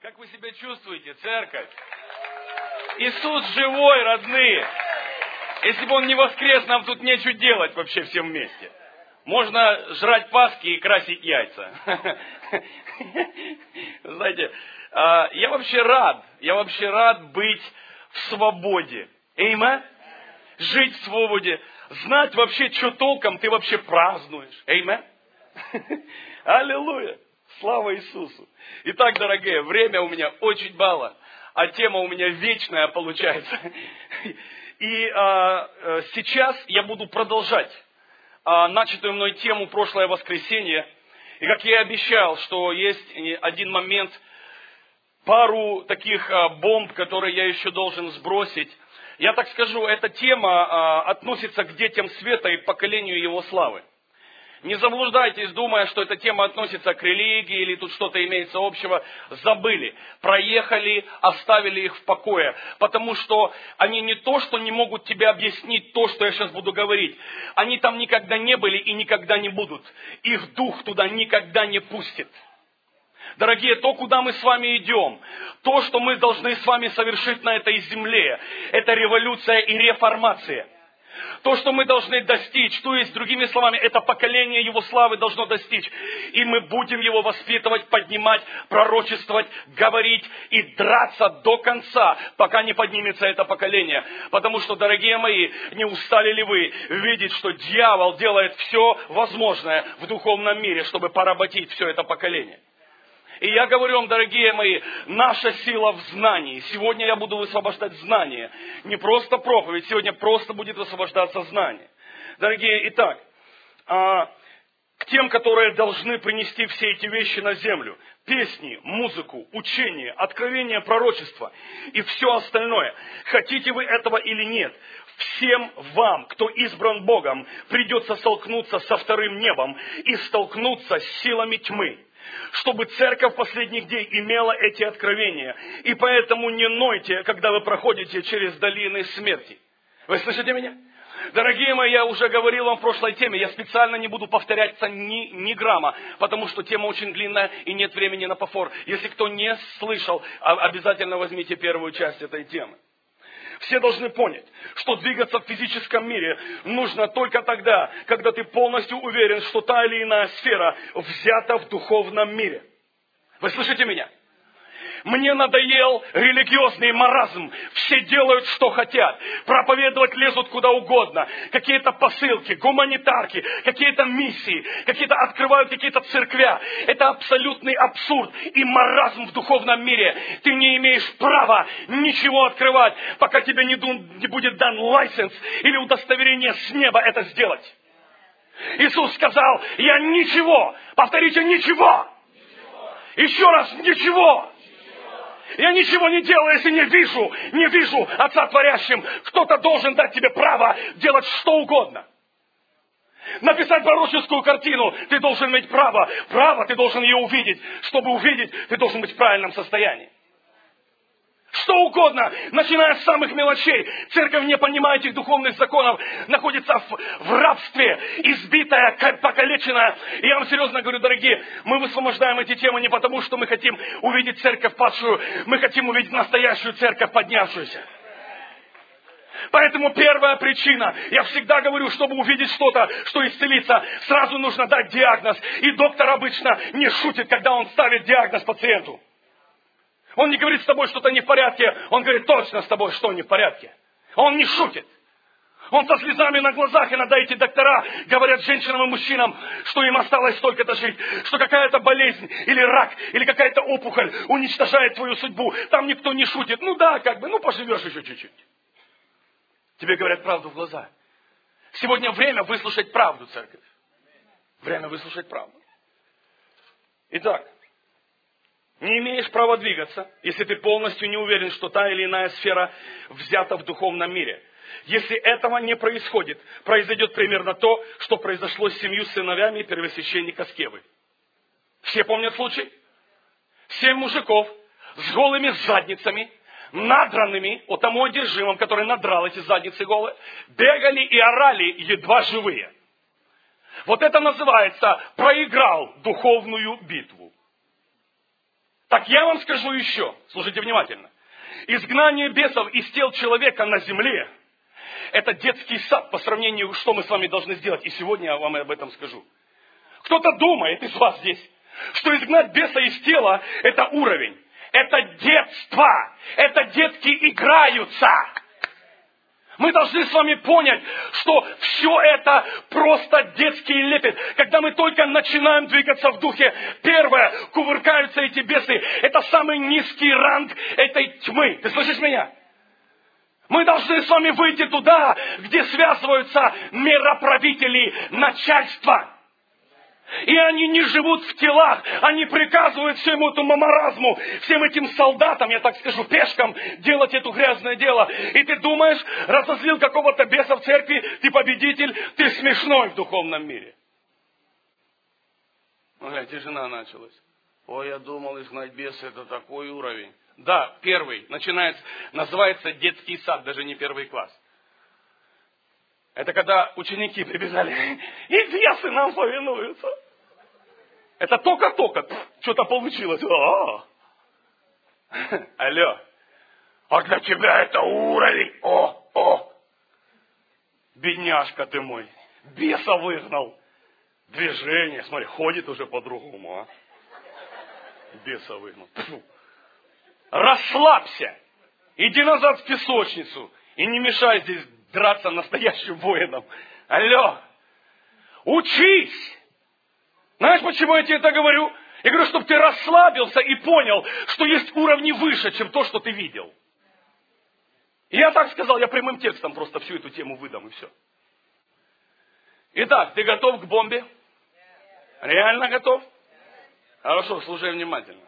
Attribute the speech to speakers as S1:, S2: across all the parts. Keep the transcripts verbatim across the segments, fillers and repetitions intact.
S1: Как вы себя чувствуете, церковь? Иисус живой, родные. Если бы Он не воскрес, нам тут нечего делать вообще всем вместе. Можно жрать паски и красить яйца. Знаете, я вообще рад, я вообще рад быть в свободе. Эймен? Жить в свободе. Знать вообще, что толком ты вообще празднуешь. Эймен? Аллилуйя. Слава Иисусу. Итак, дорогие, время у меня очень мало, а тема у меня вечная получается. И а, сейчас я буду продолжать а, начатую мной тему прошлое воскресенье. И как я и обещал, что есть один момент, пару таких а, бомб, которые я еще должен сбросить. Я так скажу, эта тема а, относится к детям света и поколению его славы. Не заблуждайтесь, думая, что эта тема относится к религии или тут что-то имеется общего. Забыли, проехали, оставили их в покое. Потому что они не то, что не могут тебе объяснить то, что я сейчас буду говорить. Они там никогда не были и никогда не будут. Их дух туда никогда не пустит. Дорогие, то, куда мы с вами идем, то, что мы должны с вами совершить на этой земле, это революция и реформация. То, что мы должны достичь, то есть, другими словами, это поколение Его славы должно достичь. И мы будем его воспитывать, поднимать, пророчествовать, говорить и драться до конца, пока не поднимется это поколение. Потому что, дорогие мои, не устали ли вы видеть, что дьявол делает все возможное в духовном мире, чтобы поработить все это поколение? И я говорю вам, дорогие мои, наша сила в знании. Сегодня я буду высвобождать знания. Не просто проповедь, сегодня просто будет высвобождаться знание. Дорогие, итак, к тем, которые должны принести все эти вещи на землю. Песни, музыку, учение, откровение, пророчество и все остальное. Хотите вы этого или нет, всем вам, кто избран Богом, придется столкнуться со вторым небом и столкнуться с силами тьмы. Чтобы церковь последних дней имела эти откровения. И поэтому не нойте, когда вы проходите через долины смерти. Вы слышите меня? Дорогие мои, я уже говорил вам в прошлой теме, я специально не буду повторяться ни, ни грамма, потому что тема очень длинная и нет времени на повтор. Если кто не слышал, обязательно возьмите первую часть этой темы. Все должны понять, что двигаться в физическом мире нужно только тогда, когда ты полностью уверен, что та или иная сфера взята в духовном мире. Вы слышите меня? Мне надоел религиозный маразм. Все делают, что хотят. Проповедовать лезут куда угодно. Какие-то посылки, гуманитарки, какие-то миссии, какие-то открывают какие-то церквя. Это абсолютный абсурд и маразм в духовном мире. Ты не имеешь права ничего открывать, пока тебе не, ду- не будет дан лайсенс или удостоверение с неба это сделать. Иисус сказал, я ничего, повторите, ничего. Еще раз, ничего. Я ничего не делаю, если не вижу, не вижу Отца Творящим. Кто-то должен дать тебе право делать что угодно. Написать пророческую картину, ты должен иметь право. Право, ты должен ее увидеть. Чтобы увидеть, ты должен быть в правильном состоянии. Что угодно, начиная с самых мелочей. Церковь, не понимая этих духовных законов, находится в, в рабстве, избитая, покалеченная. И я вам серьезно говорю, дорогие, мы высвобождаем эти темы не потому, что мы хотим увидеть церковь падшую, мы хотим увидеть настоящую церковь поднявшуюся. Поэтому первая причина, я всегда говорю, чтобы увидеть что-то, что исцелится, сразу нужно дать диагноз. И доктор обычно не шутит, когда он ставит диагноз пациенту. Он не говорит с тобой, что-то не в порядке. Он говорит точно с тобой, что не в порядке. Он не шутит. Он со слезами на глазах, иногда эти доктора говорят женщинам и мужчинам, что им осталось столько-то жить, что какая-то болезнь или рак, или какая-то опухоль уничтожает твою судьбу. Там никто не шутит. Ну да, как бы, ну поживешь еще чуть-чуть. Тебе говорят правду в глаза. Сегодня время выслушать правду, церковь. Время выслушать правду. Итак. Не имеешь права двигаться, если ты полностью не уверен, что та или иная сфера взята в духовном мире. Если этого не происходит, произойдет примерно то, что произошло с семью сыновьями первосвященника Скевы. Все помнят случай? Семь мужиков с голыми задницами, надранными, о тому одержимом, который надрал эти задницы голые, бегали и орали, едва живые. Вот это называется «проиграл духовную битву». Так я вам скажу еще, слушайте внимательно. Изгнание бесов из тел человека на земле – это детский сад по сравнению, что мы с вами должны сделать. И сегодня я вам об этом скажу. Кто-то думает из вас здесь, что изгнать беса из тела – это уровень. Это детство. Это детки играются. Мы должны с вами понять, что все это просто детский лепет. Когда мы только начинаем двигаться в духе, первое, кувыркаются эти бесы. Это самый низкий ранг этой тьмы. Ты слышишь меня? Мы должны с вами выйти туда, где связываются мироправители, начальство. И они не живут в телах, они приказывают всему этому маразму, всем этим солдатам, я так скажу, пешкам, делать это грязное дело. И ты думаешь, разозлил какого-то беса в церкви, ты победитель, ты смешной в духовном мире. Ага, тишина началась. Ой, я думал, изгнать беса это такой уровень. Да, первый, начинается, называется детский сад, даже не первый класс. Это когда ученики прибежали, и бесы нам повинуются. Это только-только, что-то получилось. А-а-а. Алло, а для тебя это уровень. О, о. Бедняжка ты мой, беса выгнал. Движение, смотри, ходит уже по-другому, а. Беса выгнал. Фу. Расслабься, иди назад в песочницу и не мешай здесь драться настоящим воином. Алло, учись. Знаешь, почему я тебе это говорю? Я говорю, чтобы ты расслабился и понял, что есть уровни выше, чем то, что ты видел. И я так сказал, я прямым текстом просто всю эту тему выдам, и все. Итак, ты готов к бомбе? Реально готов? Хорошо, слушай внимательно.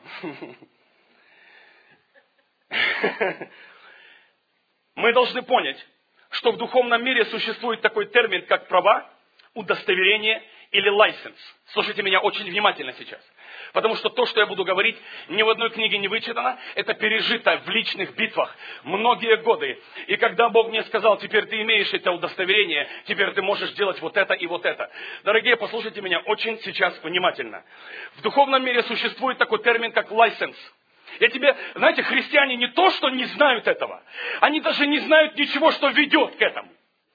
S1: Мы должны понять, что в духовном мире существует такой термин, как права, удостоверение или license. Слушайте меня очень внимательно сейчас. Потому что то, что я буду говорить, ни в одной книге не вычитано. Это пережито в личных битвах многие годы. И когда Бог мне сказал, теперь ты имеешь это удостоверение, теперь ты можешь делать вот это и вот это. Дорогие, послушайте меня очень сейчас внимательно. В духовном мире существует такой термин, как license. Я тебе, знаете, христиане не то, что не знают этого. Они даже не знают ничего, что ведет к этому.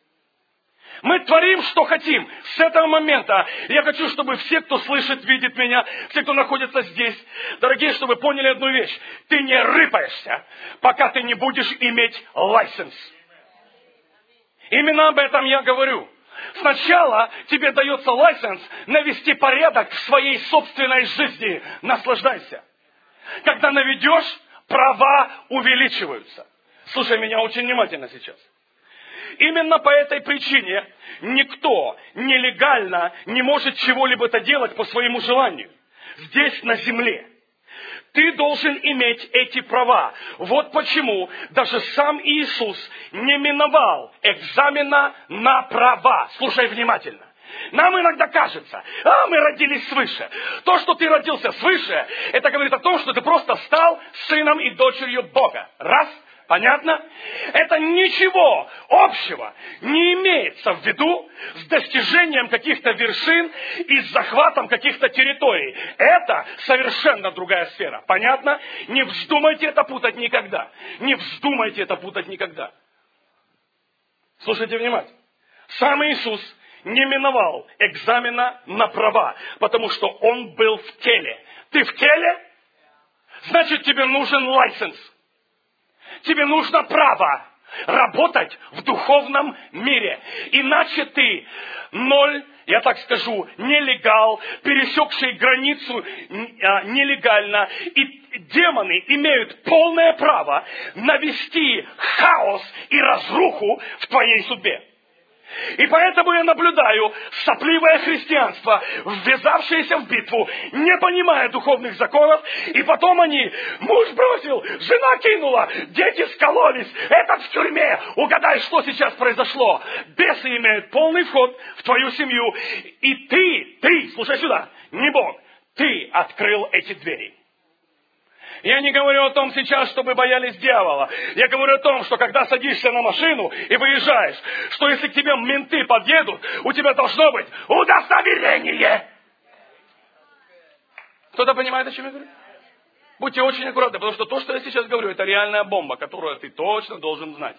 S1: Мы творим, что хотим. С этого момента я хочу, чтобы все, кто слышит, видит меня, все, кто находится здесь, дорогие, чтобы поняли одну вещь. Ты не рыпаешься, пока ты не будешь иметь лайсенс. Именно об этом я говорю. Сначала тебе дается лайсенс навести порядок в своей собственной жизни. Наслаждайся. Когда наведешь, права увеличиваются. Слушай меня очень внимательно сейчас. Именно по этой причине никто нелегально не может чего-либо-то делать по своему желанию. Здесь, на земле. Ты должен иметь эти права. Вот почему даже сам Иисус не миновал экзамена на права. Слушай внимательно. Нам иногда кажется, а мы родились свыше. То, что ты родился свыше, это говорит о том, что ты просто стал сыном и дочерью Бога. Раз. Понятно? Это ничего общего не имеется в виду с достижением каких-то вершин и с захватом каких-то территорий. Это совершенно другая сфера. Понятно? Не вздумайте это путать никогда. Не вздумайте это путать никогда. Слушайте внимательно. Сам Иисус не миновал экзамена на права, потому что Он был в теле. Ты в теле? Значит, тебе нужен лайсенс. Тебе нужно право работать в духовном мире. Иначе ты ноль, я так скажу, нелегал, пересекший границу нелегально. И демоны имеют полное право навести хаос и разруху в твоей судьбе. И поэтому я наблюдаю сопливое христианство, ввязавшееся в битву, не понимая духовных законов, и потом они, муж бросил, жена кинула, дети скололись, этот в тюрьме. Угадай, что сейчас произошло. Бесы имеют полный вход в твою семью, и ты, ты, слушай сюда, не Бог, ты открыл эти двери. Я не говорю о том сейчас, чтобы боялись дьявола. Я говорю о том, что когда садишься на машину и выезжаешь, что если к тебе менты подъедут, у тебя должно быть удостоверение. Кто-то понимает, о чем я говорю? Будьте очень аккуратны, потому что то, что я сейчас говорю, это реальная бомба, которую ты точно должен знать.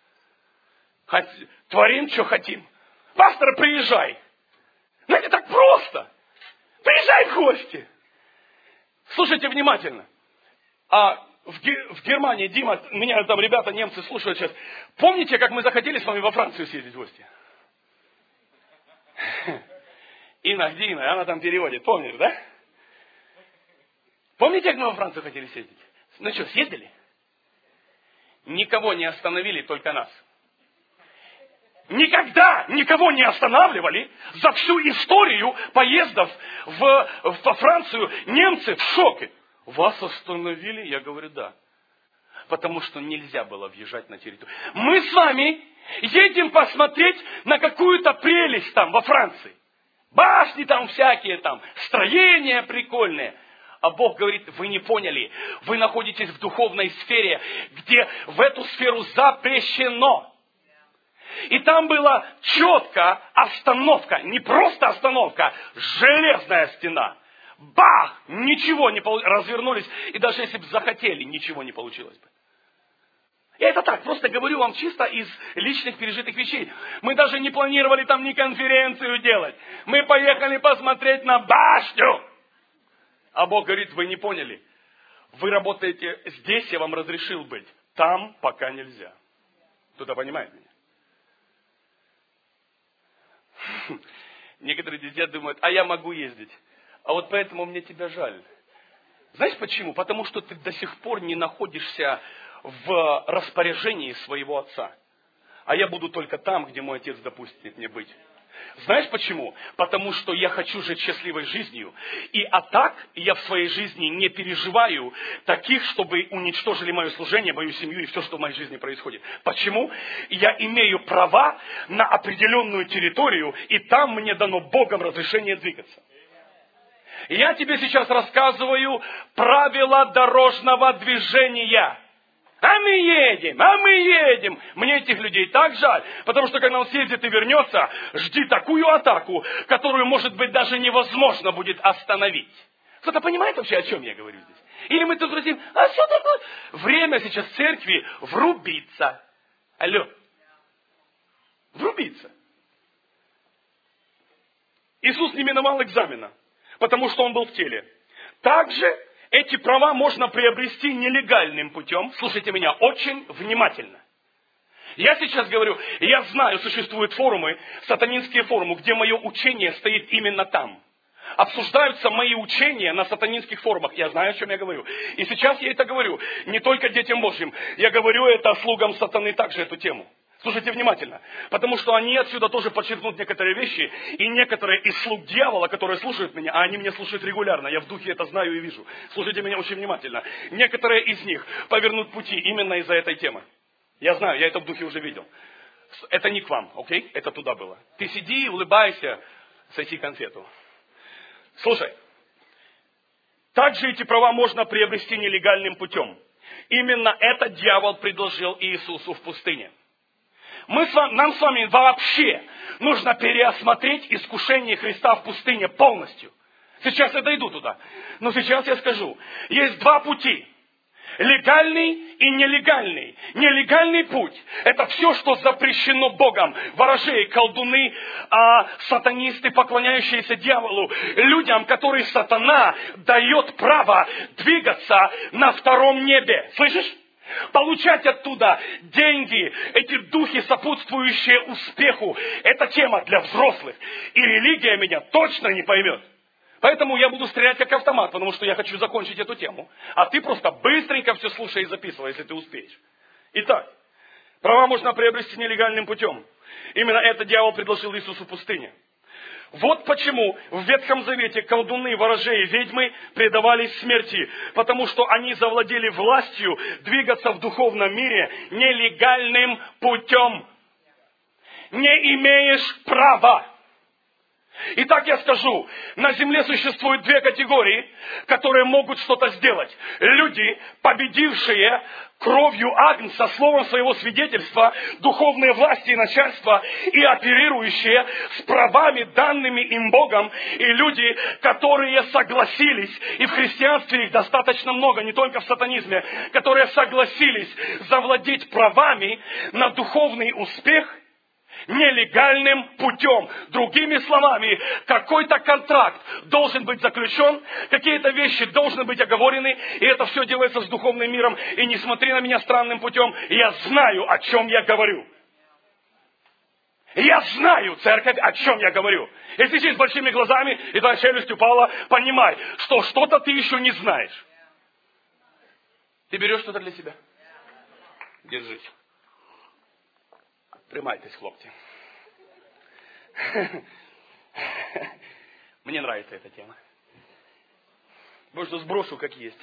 S1: Творим, что хотим. Пастор, приезжай. Знаете, так просто. Приезжай в гости. Слушайте внимательно. А в, Ге- в Германии, Дима, меня там ребята, немцы слушают сейчас. Помните, как мы захотели с вами во Францию съездить в гости? Инна, где Инна? Она там переводит. Помнишь, да? Помните, как мы во Францию хотели съездить? Ну что, съездили? Никого не остановили, только нас. Никогда никого не останавливали за всю историю поездов в, во Францию. Немцы в шоке. Вас остановили? Я говорю, да. Потому что нельзя было въезжать на территорию. Мы с вами едем посмотреть на какую-то прелесть там во Франции. Башни там всякие там, строения прикольные. А Бог говорит, вы не поняли. Вы находитесь в духовной сфере, где в эту сферу запрещено. И там была четко остановка, не просто остановка, железная стена. Бах! Ничего не получилось. Развернулись, и даже если бы захотели, ничего не получилось бы. Я это так, просто говорю вам чисто из личных пережитых вещей. Мы даже не планировали там ни конференцию делать. Мы поехали посмотреть на башню. А Бог говорит, вы не поняли. Вы работаете здесь, я вам разрешил быть. Там пока нельзя. Кто-то понимает меня? Некоторые друзья думают, а я могу ездить. А вот поэтому мне тебя жаль. Знаешь почему? Потому что ты до сих пор не находишься в распоряжении своего отца. А я буду только там, где мой отец допустит мне быть. Знаешь почему? Потому что я хочу жить счастливой жизнью. И а так я в своей жизни не переживаю таких, чтобы уничтожили мое служение, мою семью и все, что в моей жизни происходит. Почему? Я имею права на определенную территорию, и там мне дано Богом разрешение двигаться. Я тебе сейчас рассказываю правила дорожного движения. А мы едем, а мы едем. Мне этих людей так жаль, потому что когда он съездит и вернется, жди такую атаку, которую, может быть, даже невозможно будет остановить. Кто-то понимает вообще, о чем я говорю здесь? Или мы тут говорим, а что такое? Время сейчас в церкви врубиться. Алло. Врубиться. Иисус не миновал экзамена, потому что он был в теле. Также эти права можно приобрести нелегальным путем. Слушайте меня очень внимательно. Я сейчас говорю, я знаю, существуют форумы, сатанинские форумы, где мое учение стоит именно там. Обсуждаются мои учения на сатанинских форумах. Я знаю, о чем я говорю. И сейчас я это говорю не только детям Божьим. Я говорю это слугам сатаны также, эту тему. Слушайте внимательно, потому что они отсюда тоже подчеркнут некоторые вещи, и некоторые из слуг дьявола, которые слушают меня, а они меня слушают регулярно, я в духе это знаю и вижу. Слушайте меня очень внимательно. Некоторые из них повернут пути именно из-за этой темы. Я знаю, я это в духе уже видел. Это не к вам, окей? Это туда было. Ты сиди, улыбайся, соси конфету. Слушай, также эти права можно приобрести нелегальным путем. Именно это дьявол предложил Иисусу в пустыне. Мы с вами, нам с вами вообще нужно переосмотреть искушение Христа в пустыне полностью. Сейчас я дойду туда. Но сейчас я скажу. Есть два пути. Легальный и нелегальный. Нелегальный путь – это все, что запрещено Богом. Ворожеи, колдуны, а, сатанисты, поклоняющиеся дьяволу. Людям, которые сатана дает право двигаться на втором небе. Слышишь? Получать оттуда деньги, эти духи, сопутствующие успеху. Это тема для взрослых. И религия меня точно не поймет. Поэтому я буду стрелять как автомат, потому что я хочу закончить эту тему. А ты просто быстренько все слушай и записывай, если ты успеешь. Итак, права можно приобрести нелегальным путем. Именно это дьявол предложил Иисусу в пустыне. Вот почему в Ветхом Завете колдуны, ворожеи, ведьмы предавались смерти, потому что они завладели властью двигаться в духовном мире нелегальным путем. Не имеешь права. Итак, я скажу, на земле существуют две категории, которые могут что-то сделать. Люди, победившие кровью Агнца, словом своего свидетельства, духовные власти и начальства, и оперирующие с правами, данными им Богом, и люди, которые согласились, и в христианстве их достаточно много, не только в сатанизме, которые согласились завладеть правами на духовный успех, нелегальным путем. Другими словами, какой-то контракт должен быть заключен, какие-то вещи должны быть оговорены, и это все делается с духовным миром. И не смотри на меня странным путем, я знаю, о чем я говорю. Я знаю, церковь, о чем я говорю. Если сидишь с большими глазами, и твоя челюсть упала, понимай, что что-то ты еще не знаешь. Ты берешь что-то для себя? Держись. Тримайтесь, хлопцы. Мне нравится эта тема. Может, сброшу, как есть.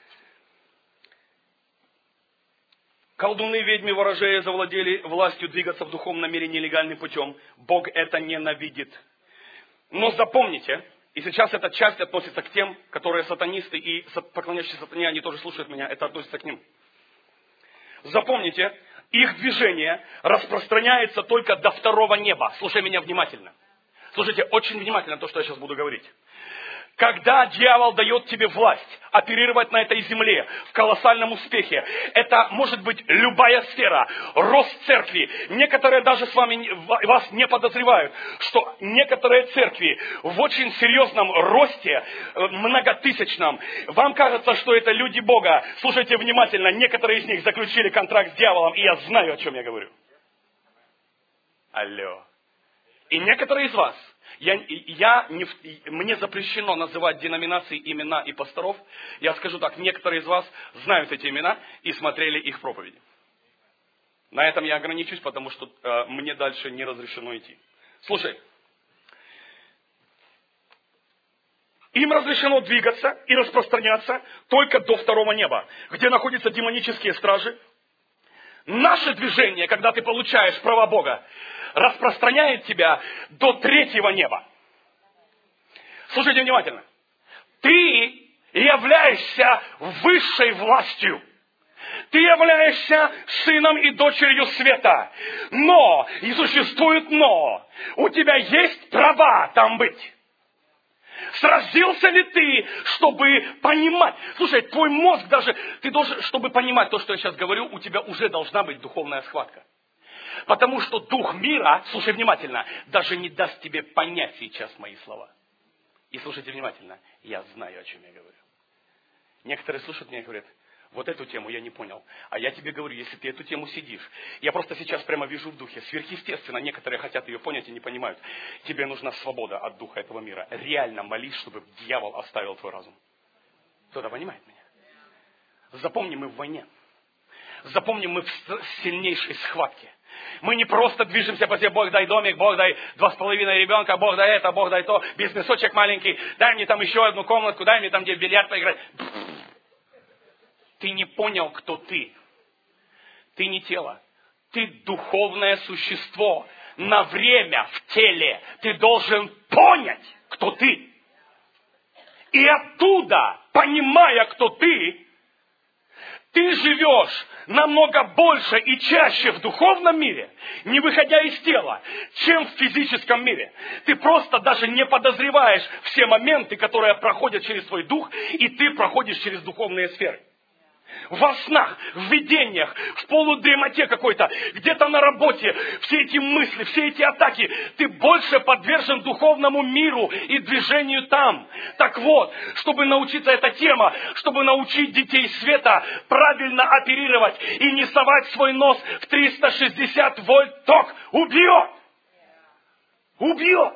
S1: Колдуны, ведьмы, ворожеи завладели властью двигаться в духовном мире нелегальным путем. Бог это ненавидит. Но запомните, и сейчас эта часть относится к тем, которые сатанисты и поклоняющиеся сатане, они тоже слушают меня, это относится к ним. Запомните, их движение распространяется только до второго неба. Слушай меня внимательно. Слушайте очень внимательно то, что я сейчас буду говорить. Когда дьявол дает тебе власть оперировать на этой земле в колоссальном успехе, это может быть любая сфера, рост церкви. Некоторые даже с вами, вас не подозревают, что некоторые церкви в очень серьезном росте, многотысячном, вам кажется, что это люди Бога. Слушайте внимательно, некоторые из них заключили контракт с дьяволом, и я знаю, о чем я говорю. Алло. И некоторые из вас, Я, я не, мне запрещено называть деноминации, имена и пасторов. Я скажу так, некоторые из вас знают эти имена и смотрели их проповеди. На этом я ограничусь, потому что э, мне дальше не разрешено идти. Слушай, им разрешено двигаться и распространяться только до второго неба, где находятся демонические стражи. Наше движение, когда ты получаешь права Бога, распространяет тебя до третьего неба. Слушайте внимательно. Ты являешься высшей властью. Ты являешься сыном и дочерью света. Но, и существует но, у тебя есть права там быть. Сразился ли ты, чтобы понимать? Слушай, твой мозг даже, ты должен, чтобы понимать то, что я сейчас говорю, у тебя уже должна быть духовная схватка. Потому что дух мира, слушай внимательно, даже не даст тебе понять сейчас мои слова. И слушайте внимательно, я знаю, о чем я говорю. Некоторые слушают меня и говорят, вот эту тему я не понял. А я тебе говорю, если ты эту тему сидишь, я просто сейчас прямо вижу в духе, сверхъестественно, некоторые хотят ее понять и не понимают. Тебе нужна свобода от духа этого мира. Реально молись, чтобы дьявол оставил твой разум. Кто-то понимает меня? Запомни, мы в войне. Запомни, мы в сильнейшей схватке. Мы не просто движемся по себе, Бог дай домик, Бог дай два с половиной ребенка, Бог дай это, Бог дай то, бизнесочек маленький, дай мне там еще одну комнатку, дай мне там где в бильярд поиграть. Ты не понял, кто ты. Ты не тело. Ты духовное существо. На время в теле. Ты должен понять, кто ты. И оттуда, понимая, кто ты, ты живешь намного больше и чаще в духовном мире, не выходя из тела, чем в физическом мире. Ты просто даже не подозреваешь все моменты, которые проходят через твой дух, и ты проходишь через духовные сферы. Во снах, в видениях, в полудремоте какой-то, где-то на работе, все эти мысли, все эти атаки, ты больше подвержен духовному миру и движению там. Так вот, чтобы научиться эта тема, чтобы научить детей света правильно оперировать и не совать свой нос в триста шестьдесят вольт ток, убьет! Убьет!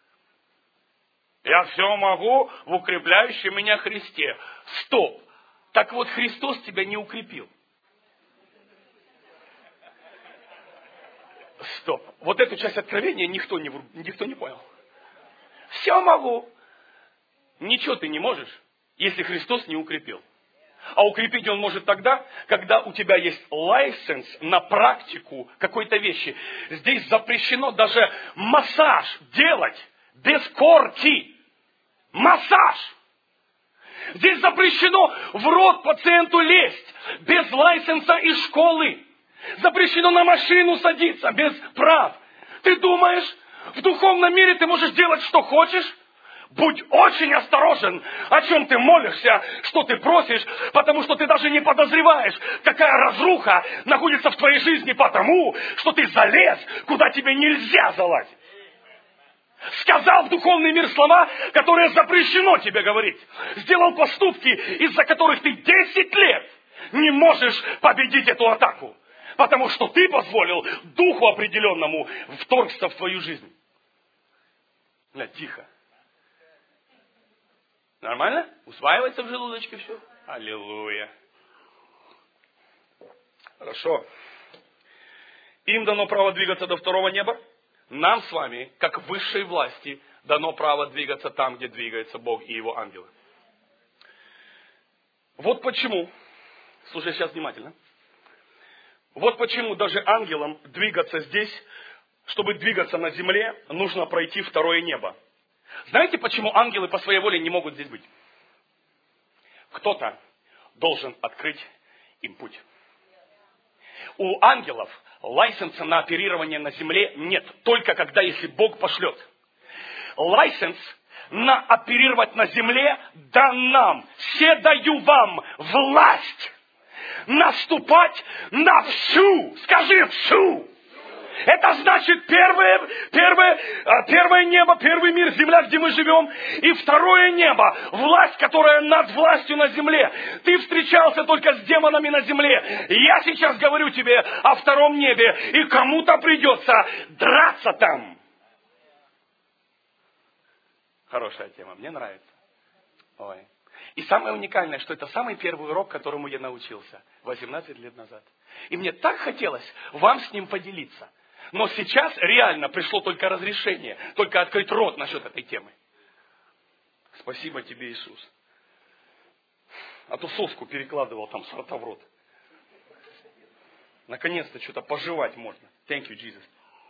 S1: Я все могу в укрепляющем меня Христе. Стоп! Так вот, Христос тебя не укрепил. Стоп. Вот эту часть откровения никто не, никто не понял. Все могу. Ничего ты не можешь, если Христос не укрепил. А укрепить Он может тогда, когда у тебя есть лайсенс на практику какой-то вещи. Здесь запрещено даже массаж делать без корки. Массаж. Здесь запрещено в рот пациенту лезть без лайсенса и школы. Запрещено на машину садиться без прав. Ты думаешь, в духовном мире ты можешь делать, что хочешь? Будь очень осторожен, о чем ты молишься, что ты просишь, потому что ты даже не подозреваешь, какая разруха находится в твоей жизни потому, что ты залез, куда тебе нельзя залазить. Сказал в духовный мир слова, которые запрещено тебе говорить. Сделал поступки, из-за которых ты десять лет не можешь победить эту атаку. Потому что ты позволил духу определенному вторгся в твою жизнь. Бля, тихо. Нормально? Усваивается в желудочке все? Аллилуйя. Хорошо. Им дано право двигаться до второго неба. Нам с вами, как высшей власти, дано право двигаться там, где двигается Бог и Его ангелы. Вот почему, слушай сейчас внимательно, вот почему даже ангелам двигаться здесь, чтобы двигаться на земле, нужно пройти второе небо. Знаете, почему ангелы по своей воле не могут здесь быть? Кто-то должен открыть им путь. У ангелов лайсенса на оперирование на земле нет, только когда, если Бог пошлет. Лайсенс на оперировать на земле дан нам. Все даю вам власть наступать на всю, скажи всю. Это значит первое, первое, первое небо, первый мир, земля, где мы живем. И второе небо, власть, которая над властью на земле. Ты встречался только с демонами на земле. Я сейчас говорю тебе о втором небе. И кому-то придется драться там. Хорошая тема, мне нравится. Ой. И самое уникальное, что это самый первый урок, которому я научился восемнадцать лет назад. И мне так хотелось вам с ним поделиться. Но сейчас реально пришло только разрешение, только открыть рот насчет этой темы. Спасибо тебе, Иисус. А то соску перекладывал там с рота в рот. Наконец-то что-то пожевать можно. Thank you, Jesus.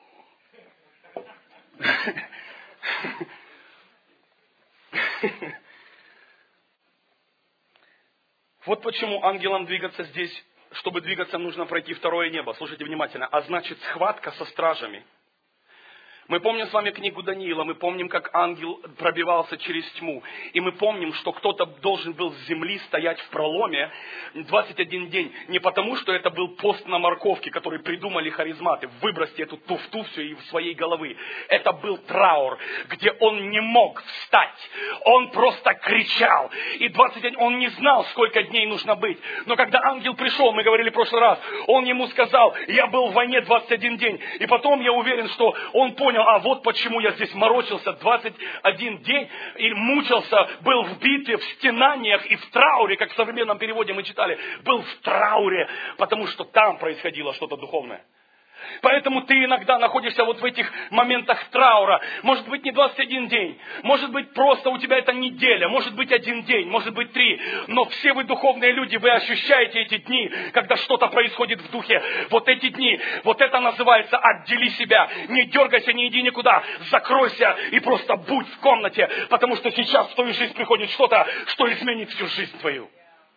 S1: Вот почему ангелам двигаться здесь, чтобы двигаться, нужно пройти второе небо. Слушайте внимательно. А значит, схватка со стражами. Мы помним с вами книгу Даниила, мы помним, как ангел пробивался через тьму. И мы помним, что кто-то должен был с земли стоять в проломе двадцать один день. Не потому, что это был пост на морковке, который придумали харизматы. Выбросьте эту туфту все из своей головы. Это был траур, где он не мог встать. Он просто кричал. И двадцать дней он не знал, сколько дней нужно быть. Но когда ангел пришел, мы говорили в прошлый раз, он ему сказал, я был в войне двадцать один день. И потом я уверен, что он понял, а вот почему я здесь морочился двадцать один день и мучился, был в битве, в стенаниях и в трауре, как в современном переводе мы читали, был в трауре, потому что там происходило что-то духовное. Поэтому ты иногда находишься вот в этих моментах траура. Может быть, не двадцать один день. Может быть, просто у тебя это неделя. Может быть, один день. Может быть, три. Но все вы духовные люди, вы ощущаете эти дни, когда что-то происходит в духе. Вот эти дни. Вот это называется «отдели себя». Не дергайся, не иди никуда. Закройся и просто будь в комнате. Потому что сейчас в твою жизнь приходит что-то, что изменит всю жизнь твою.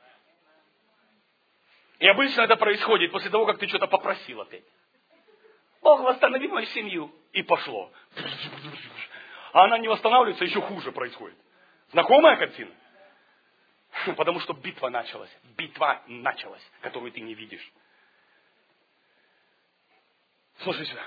S1: И обычно это происходит после того, как ты что-то попросил опять. Бог, восстанови мою семью. И пошло. А она не восстанавливается, еще хуже происходит. Знакомая картина? Потому что битва началась. Битва началась, которую ты не видишь. Слушай сюда.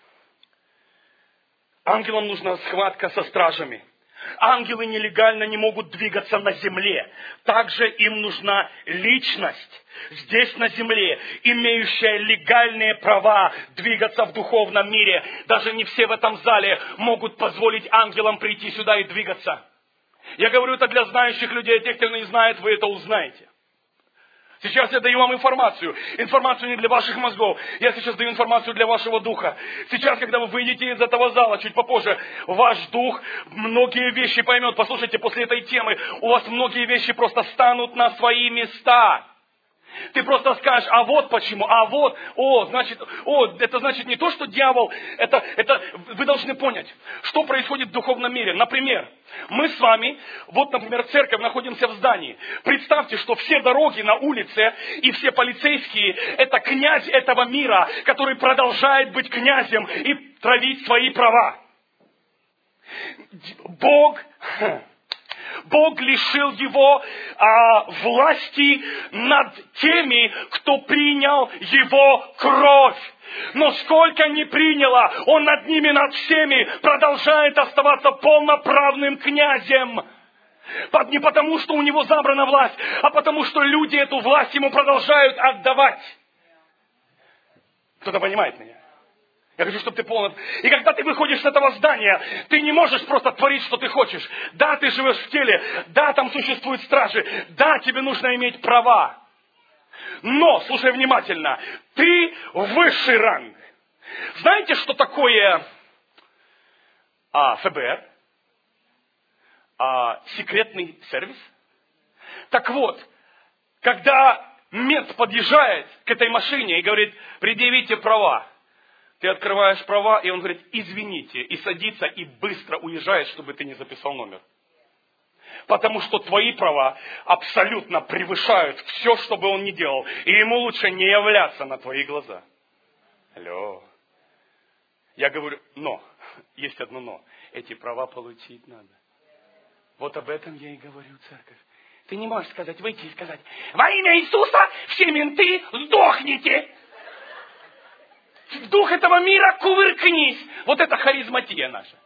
S1: Ангелам нужна схватка со стражами. Ангелы нелегально не могут двигаться на земле. Также им нужна личность здесь на земле, имеющая легальные права двигаться в духовном мире. Даже не все в этом зале могут позволить ангелам прийти сюда и двигаться. Я говорю это для знающих людей, а тех, кто не знает, вы это узнаете. Сейчас я даю вам информацию. Информацию не для ваших мозгов. Я сейчас даю информацию для вашего духа. Сейчас, когда вы выйдете из этого зала, чуть попозже, ваш дух многие вещи поймет. Послушайте, после этой темы у вас многие вещи просто станут на свои места. Ты просто скажешь, а вот почему, а вот, о, значит, о, это значит не то, что дьявол, это, это, вы должны понять, что происходит в духовном мире. Например, мы с вами, вот, например, церковь, находимся в здании. Представьте, что все дороги на улице и все полицейские, это князь этого мира, который продолжает быть князем и травить свои права. Бог... Бог лишил его а, власти над теми, кто принял его кровь. Но сколько не приняло, он над ними, над всеми продолжает оставаться полноправным князем. Не потому, что у него забрана власть, а потому, что люди эту власть ему продолжают отдавать. Кто-то понимает меня? Я хочу, чтобы ты понял. И когда ты выходишь с этого здания, ты не можешь просто творить, что ты хочешь. Да, ты живешь в теле. Да, там существуют стражи. Да, тебе нужно иметь права. Но, слушай внимательно, ты высший ранг. Знаете, что такое а, эф бэ эр? А, секретный сервис? Так вот, когда мент подъезжает к этой машине и говорит, предъявите права. Ты открываешь права, и он говорит, извините, и садится, и быстро уезжает, чтобы ты не записал номер. Потому что твои права абсолютно превышают все, что бы он ни делал. И ему лучше не являться на твои глаза. Алло. Я говорю, но, есть одно но. Эти права получить надо. Вот об этом я и говорю, церковь. Ты не можешь сказать, выйти и сказать, во имя Иисуса все менты сдохните. В дух этого мира кувыркнись. Вот это харизматия наша.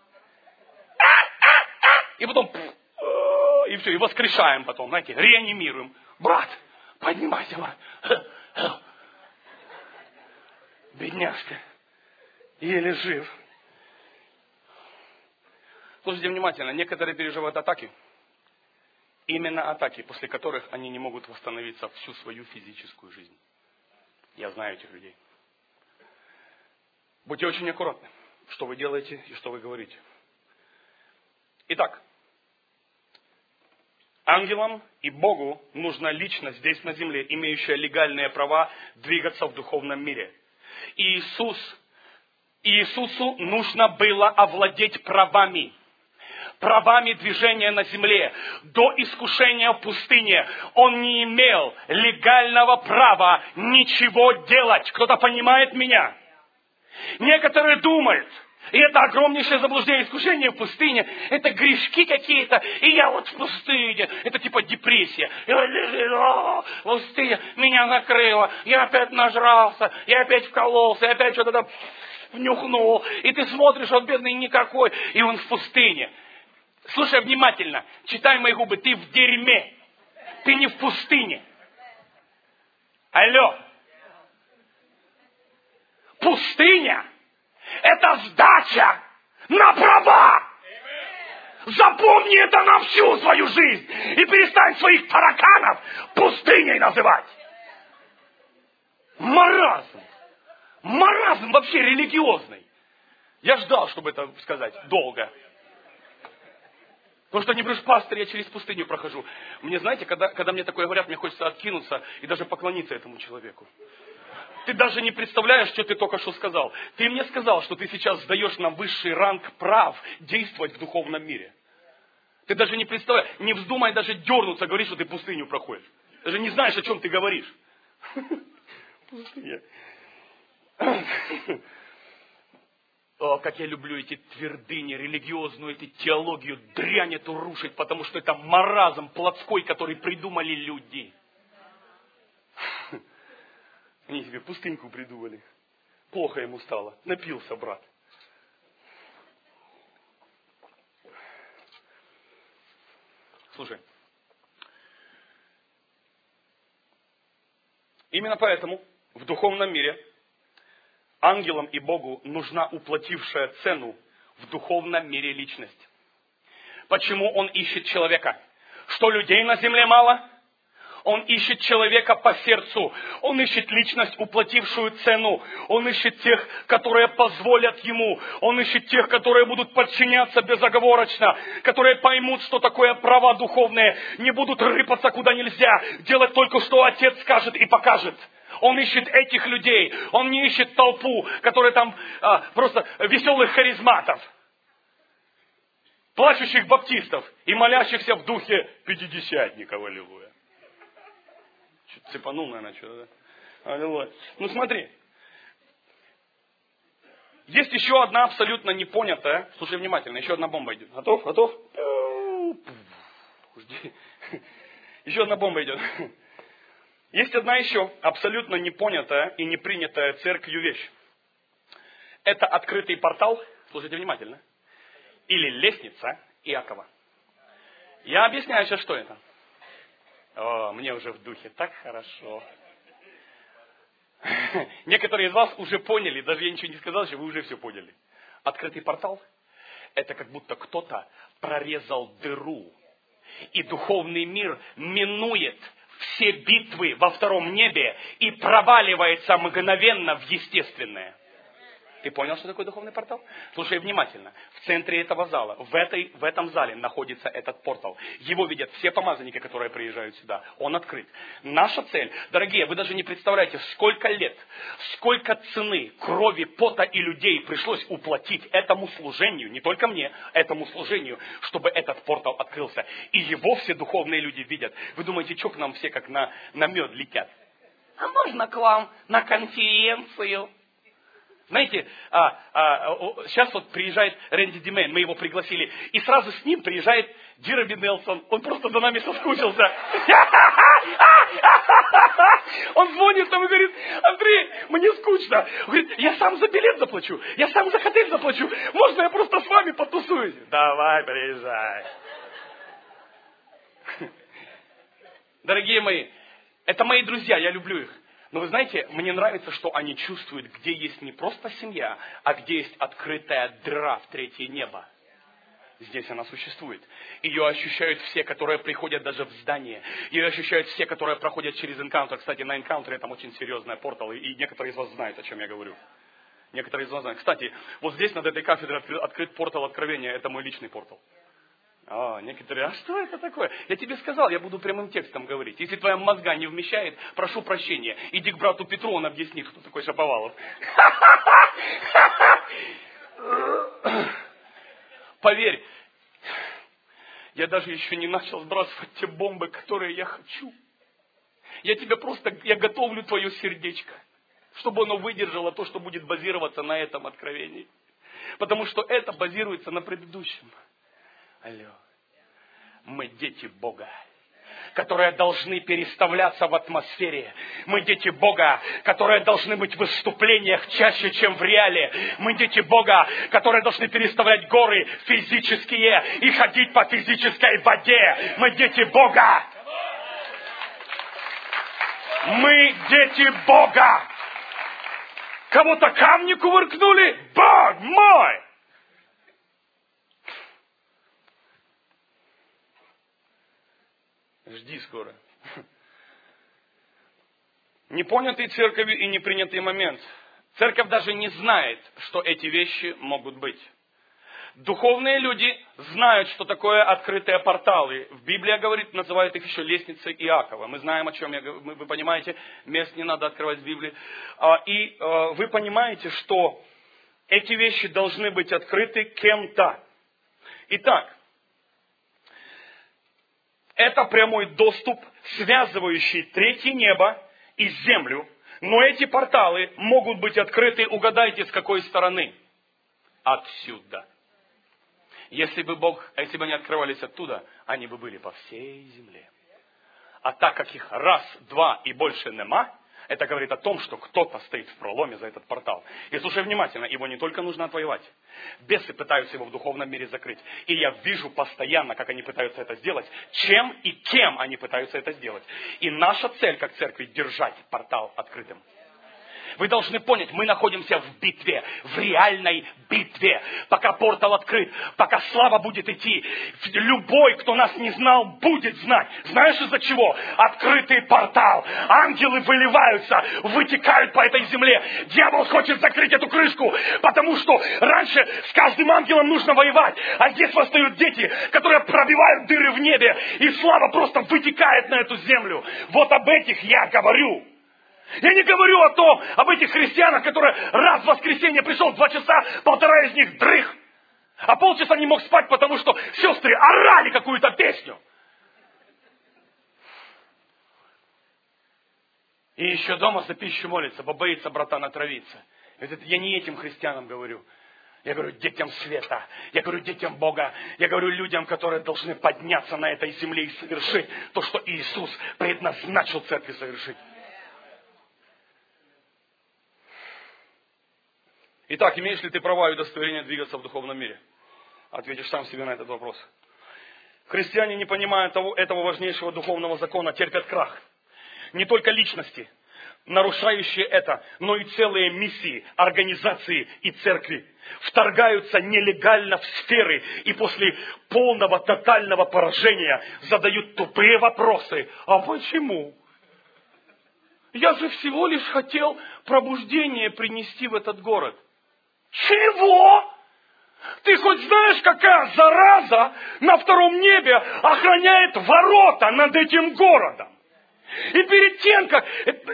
S1: И потом, и все, и воскрешаем потом, знаете, реанимируем. Брат, поднимайся, брат. Бедняжка, еле жив. Слушайте внимательно, некоторые переживают атаки. Именно атаки, после которых они не могут восстановиться всю свою физическую жизнь. Я знаю этих людей. Будьте очень аккуратны, что вы делаете и что вы говорите. Итак, ангелам и Богу нужна личность здесь на земле, имеющая легальные права двигаться в духовном мире. И Иисус, Иисусу нужно было овладеть правами. Правами движения на земле. До искушения в пустыне он не имел легального права ничего делать. Кто-то понимает меня? Некоторые думают, и это огромнейшее заблуждение, искушение в пустыне, это грешки какие-то, и я вот в пустыне, это типа депрессия. Я лежу, о, пустыня, меня накрыло, я опять нажрался, я опять вкололся, я опять что-то там внюхнул, и ты смотришь, он бедный никакой, и он в пустыне. Слушай внимательно, читай мои губы, ты в дерьме, ты не в пустыне. Алло. Пустыня – это сдача на права. Запомни это на всю свою жизнь. И перестань своих тараканов пустыней называть. Маразм. Маразм вообще религиозный. Я ждал, чтобы это сказать долго. Потому что не говоришь, пастор, я через пустыню прохожу. Мне, знаете, когда, когда мне такое говорят, мне хочется откинуться и даже поклониться этому человеку. Ты даже не представляешь, что ты только что сказал. Ты мне сказал, что ты сейчас сдаешь нам высший ранг прав действовать в духовном мире. Ты даже не представляешь, не вздумай даже дернуться, говоришь, что ты пустыню проходишь. Даже не знаешь, о чем ты говоришь. Пустыня. О, как я люблю эти твердыни, религиозную, эти теологию, дрянь эту рушить, потому что это маразм плотской, который придумали люди. Они себе пустыньку придумали. Плохо ему стало. Напился брат. Слушай. Именно поэтому в духовном мире ангелам и Богу нужна уплатившая цену в духовном мире личность. Почему он ищет человека? Что людей на земле мало? Он ищет человека по сердцу. Он ищет личность, уплатившую цену. Он ищет тех, которые позволят ему. Он ищет тех, которые будут подчиняться безоговорочно. Которые поймут, что такое права духовные. Не будут рыпаться куда нельзя. Делать только, что Отец скажет и покажет. Он ищет этих людей. Он не ищет толпу, которая там а, просто веселых харизматов. Плачущих баптистов и молящихся в духе пятидесятников, аллилуйя. Что-то цепанул, наверное, что-то. Аллилуйя. Ну смотри. Есть еще одна абсолютно непонятая. Слушай внимательно, еще одна бомба идет. Готов? Готов? Жди. Еще одна бомба идет. Есть одна еще абсолютно непонятая и непринятая церковью вещь. Это открытый портал. Слушайте внимательно. Или лестница Иакова. Я объясняю сейчас, что это. О, мне уже в духе так хорошо. Некоторые из вас уже поняли, даже я ничего не сказал, что вы уже все поняли. Открытый портал – это как будто кто-то прорезал дыру. И духовный мир минует все битвы во втором небе и проваливается мгновенно в естественное. Ты понял, что такое духовный портал? Слушай внимательно. В центре этого зала, в, этой, в этом зале находится этот портал. Его видят все помазанники, которые приезжают сюда. Он открыт. Наша цель, дорогие, вы даже не представляете, сколько лет, сколько цены, крови, пота и людей пришлось уплатить этому служению, не только мне, этому служению, чтобы этот портал открылся. И его все духовные люди видят. Вы думаете, что к нам все как на, на мед летят? А можно к вам на конференцию? Знаете, а, а, сейчас вот приезжает Рэнди Димен, мы его пригласили, и сразу с ним приезжает Джероби Нелсон. Он просто за нами соскучился. Он звонит нам и говорит: Андрей, мне скучно. Он говорит: я сам за билет заплачу, я сам за отель заплачу. Можно я просто с вами потусуюсь? Давай, приезжай. Дорогие мои, это мои друзья, я люблю их. Но вы знаете, мне нравится, что они чувствуют, где есть не просто семья, а где есть открытая дыра в третье небо. Здесь она существует. Ее ощущают все, которые приходят даже в здание. Ее ощущают все, которые проходят через энкаунтер. Кстати, на энкаунтере там очень серьезная портал, и некоторые из вас знают, о чем я говорю. Некоторые из вас знают. Кстати, вот здесь над этой кафедрой открыт портал откровения. Это мой личный портал. А, некоторые, а что это такое? Я тебе сказал, я буду прямым текстом говорить. Если твоя мозга не вмещает, прошу прощения. Иди к брату Петру, он объяснит, кто такой Шаповалов. Поверь, я даже еще не начал сбрасывать те бомбы, которые я хочу. Я тебе просто, я готовлю твое сердечко, чтобы оно выдержало то, что будет базироваться на этом откровении. Потому что это базируется на предыдущем. Алло. Мы дети Бога, которые должны переставляться в атмосфере. Мы дети Бога, которые должны быть в выступлениях чаще, чем в реале. Мы дети Бога, которые должны переставлять горы физические и ходить по физической воде. Мы дети Бога. Мы дети Бога. Кого-то камни кувыркнули? Бог мой! Жди скоро. Непонятый церковью и непринятый момент. Церковь даже не знает, что эти вещи могут быть. Духовные люди знают, что такое открытые порталы. В Библии говорит, называют их еще лестницей Иакова. Мы знаем, о чем я говорю. Вы понимаете, мест не надо открывать в Библии. И вы понимаете, что эти вещи должны быть открыты кем-то. Итак, это прямой доступ, связывающий третье небо и землю. Но эти порталы могут быть открыты, угадайте, с какой стороны? Отсюда. Если бы Бог, если бы они открывались оттуда, они бы были по всей земле. А так как их раз, два и больше нема, это говорит о том, что кто-то стоит в проломе за этот портал. И слушай внимательно, его не только нужно отвоевать. Бесы пытаются его в духовном мире закрыть. И я вижу постоянно, как они пытаются это сделать, чем и кем они пытаются это сделать. И наша цель, как церкви, держать портал открытым. Вы должны понять, мы находимся в битве, в реальной битве. Пока портал открыт, пока слава будет идти, любой, кто нас не знал, будет знать. Знаешь из-за чего? Открытый портал. Ангелы выливаются, вытекают по этой земле. Дьявол хочет закрыть эту крышку, потому что раньше с каждым ангелом нужно воевать. А здесь восстают дети, которые пробивают дыры в небе, и слава просто вытекает на эту землю. Вот об этих я говорю. Я не говорю о том, об этих христианах, которые раз в воскресенье пришел, два часа, полтора из них дрых. А полчаса не мог спать, потому что сестры орали какую-то песню. И еще дома за пищу молится, побоится братан отравиться. Я не этим христианам говорю. Я говорю детям света, я говорю детям Бога, я говорю людям, которые должны подняться на этой земле и совершить то, что Иисус предназначил церкви совершить. Итак, имеешь ли ты права и удостоверение двигаться в духовном мире? Ответишь сам себе на этот вопрос. Христиане, не понимая того, этого важнейшего духовного закона, терпят крах. Не только личности, нарушающие это, но и целые миссии, организации и церкви вторгаются нелегально в сферы и после полного тотального поражения задают тупые вопросы. А почему? Я же всего лишь хотел пробуждение принести в этот город. Чего? Ты хоть знаешь, какая зараза на втором небе охраняет ворота над этим городом? И перед тем, как...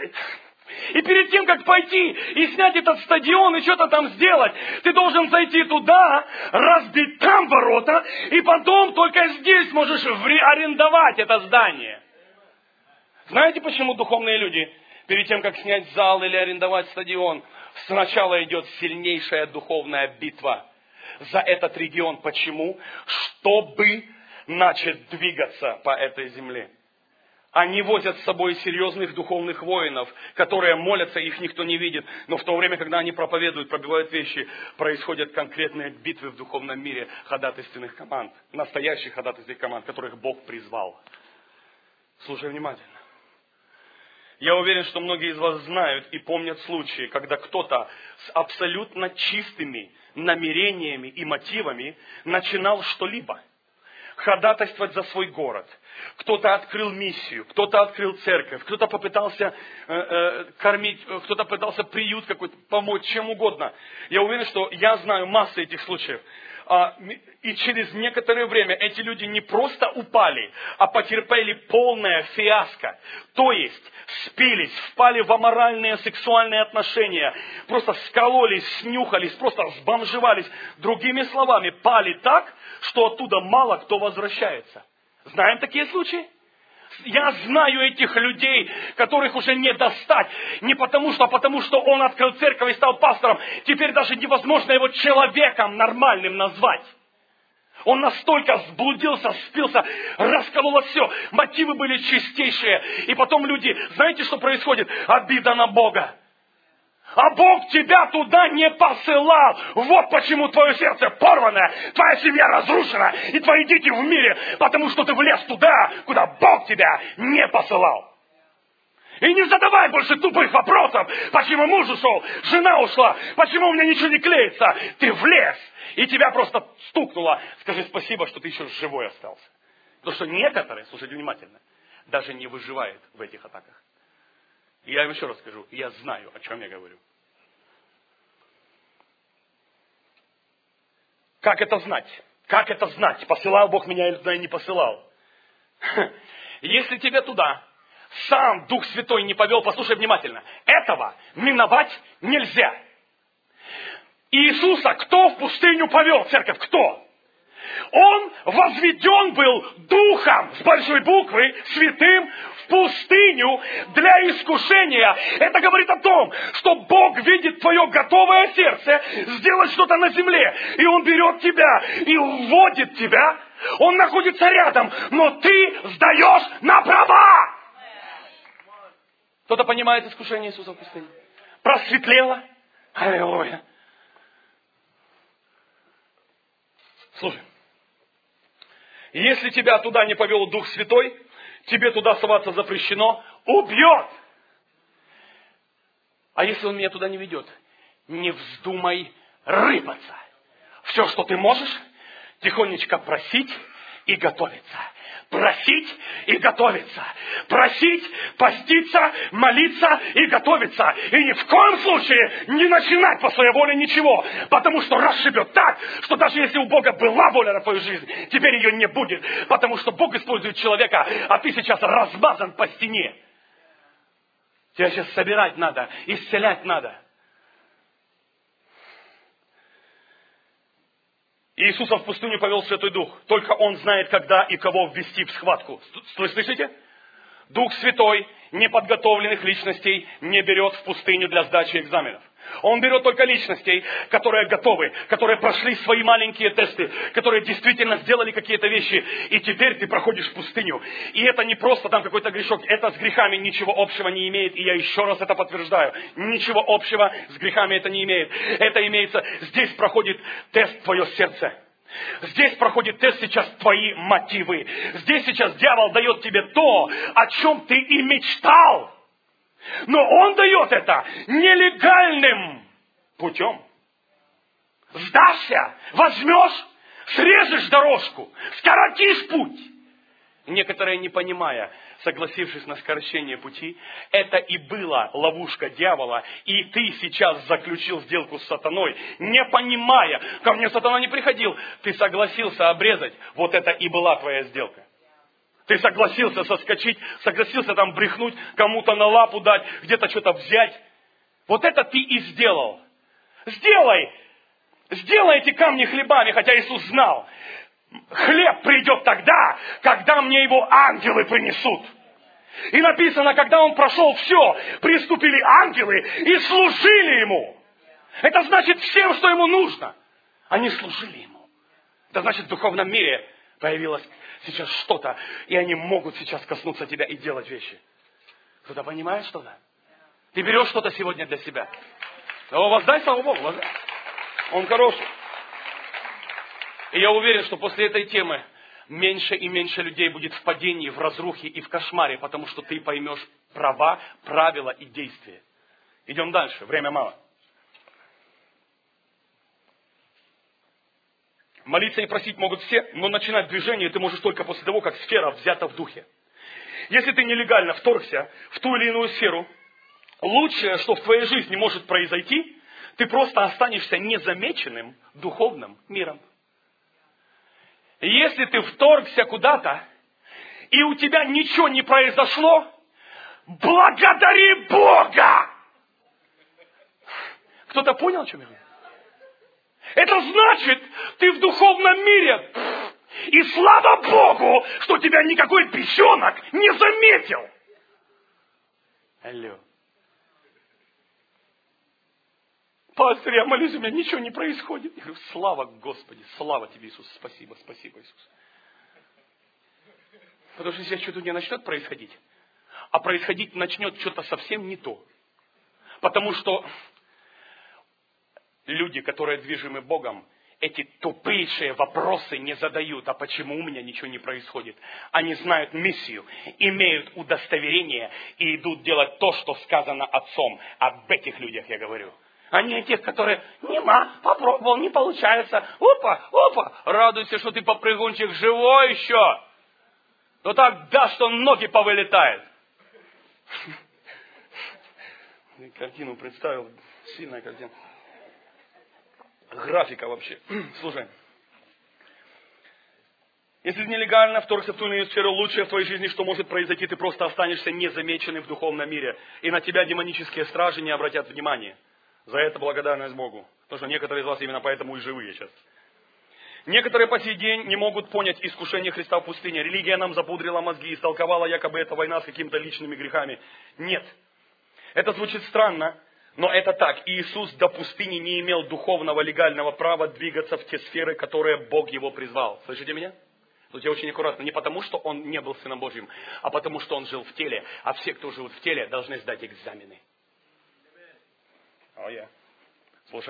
S1: И перед тем, как пойти и снять этот стадион и что-то там сделать, ты должен зайти туда, разбить там ворота, и потом только здесь можешь арендовать это здание. Знаете, почему духовные люди, перед тем, как снять зал или арендовать стадион, сначала идет сильнейшая духовная битва за этот регион? Почему? Чтобы начать двигаться по этой земле. Они возят с собой серьезных духовных воинов, которые молятся, их никто не видит. Но в то время, когда они проповедуют, пробивают вещи, происходят конкретные битвы в духовном мире ходатайственных команд. Настоящих ходатайственных команд, которых Бог призвал. Слушай внимательно. Я уверен, что многие из вас знают и помнят случаи, когда кто-то с абсолютно чистыми намерениями и мотивами начинал что-либо. Ходатайствовать за свой город. Кто-то открыл миссию, кто-то открыл церковь, кто-то попытался э, э, кормить, кто-то пытался приют какой-то, помочь, чем угодно. Я уверен, что я знаю массу этих случаев. А, и через некоторое время эти люди не просто упали, а потерпели полное фиаско. То есть спились, впали в аморальные сексуальные отношения, просто скололись, снюхались, просто сбомжевались. Другими словами, пали так, что оттуда мало кто возвращается. Знаем такие случаи? Я знаю этих людей, которых уже не достать. Не потому что, а потому что он открыл церковь и стал пастором. Теперь даже невозможно его человеком нормальным назвать. Он настолько сблудился, спился, раскололо все. Мотивы были чистейшие. И потом люди, знаете, что происходит? Обида на Бога. А Бог тебя туда не посылал. Вот почему твое сердце порванное, твоя семья разрушена, и твои дети в мире, потому что ты влез туда, куда Бог тебя не посылал. И не задавай больше тупых вопросов, почему муж ушел, жена ушла, почему у меня ничего не клеится. Ты влез, и тебя просто стукнуло. Скажи спасибо, что ты еще живой остался. Потому что некоторые, слушайте внимательно, даже не выживают в этих атаках. И я им еще раз скажу, я знаю, о чем я говорю. Как это знать? Как это знать? Посылал Бог меня или не посылал? Если тебя туда сам Дух Святой не повел, послушай внимательно, этого миновать нельзя. Иисуса кто в пустыню повел, церковь? Кто? Он возведен был Духом, с большой буквы, святым, в пустыню для искушения. Это говорит о том, что Бог видит твое готовое сердце сделать что-то на земле. И Он берет тебя и вводит тебя. Он находится рядом, но ты сдаешь на права. Кто-то понимает искушение Иисуса в пустыне? Просветлело? Аллилуйя. Слушай. Если тебя туда не повел Дух Святой, тебе туда соваться запрещено, убьет. А если он меня туда не ведет? Не вздумай рыпаться. Все, что ты можешь, тихонечко просить и готовиться. Просить и готовиться. Просить, поститься, молиться и готовиться. И ни в коем случае не начинать по своей воле ничего. Потому что расшибет так, что даже если у Бога была воля на твою жизнь, теперь ее не будет. Потому что Бог использует человека, а ты сейчас размазан по стене. Тебя сейчас собирать надо, исцелять надо. Иисуса в пустыню повел Святой Дух. Только Он знает, когда и кого ввести в схватку. Вы слышите? Дух Святой неподготовленных личностей не берет в пустыню для сдачи экзаменов. Он берет только личностей, которые готовы, которые прошли свои маленькие тесты, которые действительно сделали какие-то вещи, и теперь ты проходишь пустыню. И это не просто там какой-то грешок, это с грехами ничего общего не имеет, и я еще раз это подтверждаю. Ничего общего с грехами это не имеет. Это имеется, здесь проходит тест твое сердце. Здесь проходит тест сейчас твои мотивы. Здесь сейчас дьявол дает тебе то, о чем ты и мечтал. Но он дает это нелегальным путем. Сдашься, возьмешь, срежешь дорожку, скоротишь путь. Некоторые, не понимая, согласившись на скорочение пути, это и была ловушка дьявола, и ты сейчас заключил сделку с сатаной, не понимая, ко мне сатана не приходил, ты согласился обрезать, вот это и была твоя сделка. Ты согласился соскочить, согласился там брехнуть, кому-то на лапу дать, где-то что-то взять. Вот это ты и сделал. Сделай, сделай эти камни хлебами, хотя Иисус знал. Хлеб придет тогда, когда мне его ангелы принесут. И написано, когда он прошел все, приступили ангелы и служили ему. Это значит всем, что ему нужно. Они служили ему. Это значит, в духовном мире появилось сейчас что-то, и они могут сейчас коснуться тебя и делать вещи. Кто-то понимает что-то? Ты берешь что-то сегодня для себя. О, воздай слава Богу, воздай. Он хороший. И я уверен, что после этой темы меньше и меньше людей будет в падении, в разрухе и в кошмаре, потому что ты поймешь права, правила и действия. Идем дальше, время мало. Молиться и просить могут все, но начинать движение ты можешь только после того, как сфера взята в духе. Если ты нелегально вторгся в ту или иную сферу, лучшее, что в твоей жизни может произойти, ты просто останешься незамеченным духовным миром. Если ты вторгся куда-то, и у тебя ничего не произошло, благодари Бога! Кто-то понял, о чем я говорю? Это значит, ты в духовном мире. И слава Богу, что тебя никакой бесенок не заметил. Алло. Пастор, я молюсь, у меня ничего не происходит. Я говорю, слава Господи, слава тебе, Иисус, спасибо, спасибо, Иисус. Потому что сейчас что-то у меня начнет происходить, а происходить начнет что-то совсем не то. Потому что люди, которые движимы Богом, эти тупейшие вопросы не задают, а почему у меня ничего не происходит. Они знают миссию, имеют удостоверение и идут делать то, что сказано Отцом. Об этих людях я говорю. А не тех, которые, нема, попробовал, не получается. Опа, опа, радуйся, что ты попрыгунчик живой еще. Но так да, что ноги повылетают. Картину представил, сильная картина. Графика вообще. Слушай. Если ты нелегально вторгся в ту или иную сферу, лучшее в твоей жизни, что может произойти, ты просто останешься незамеченным в духовном мире. И на тебя демонические стражи не обратят внимания. За это благодарность Богу. Потому что некоторые из вас именно поэтому и живые сейчас. Некоторые по сей день не могут понять искушение Христа в пустыне. Религия нам запудрила мозги, истолковала, якобы это война с какими-то личными грехами. Нет. Это звучит странно, но это так. Иисус до пустыни не имел духовного легального права двигаться в те сферы, которые Бог его призвал. Слышите меня? Тут я очень аккуратно. Не потому, что он не был Сыном Божьим, а потому, что он жил в теле. А все, кто живут в теле, должны сдать экзамены. О, я. Слушай.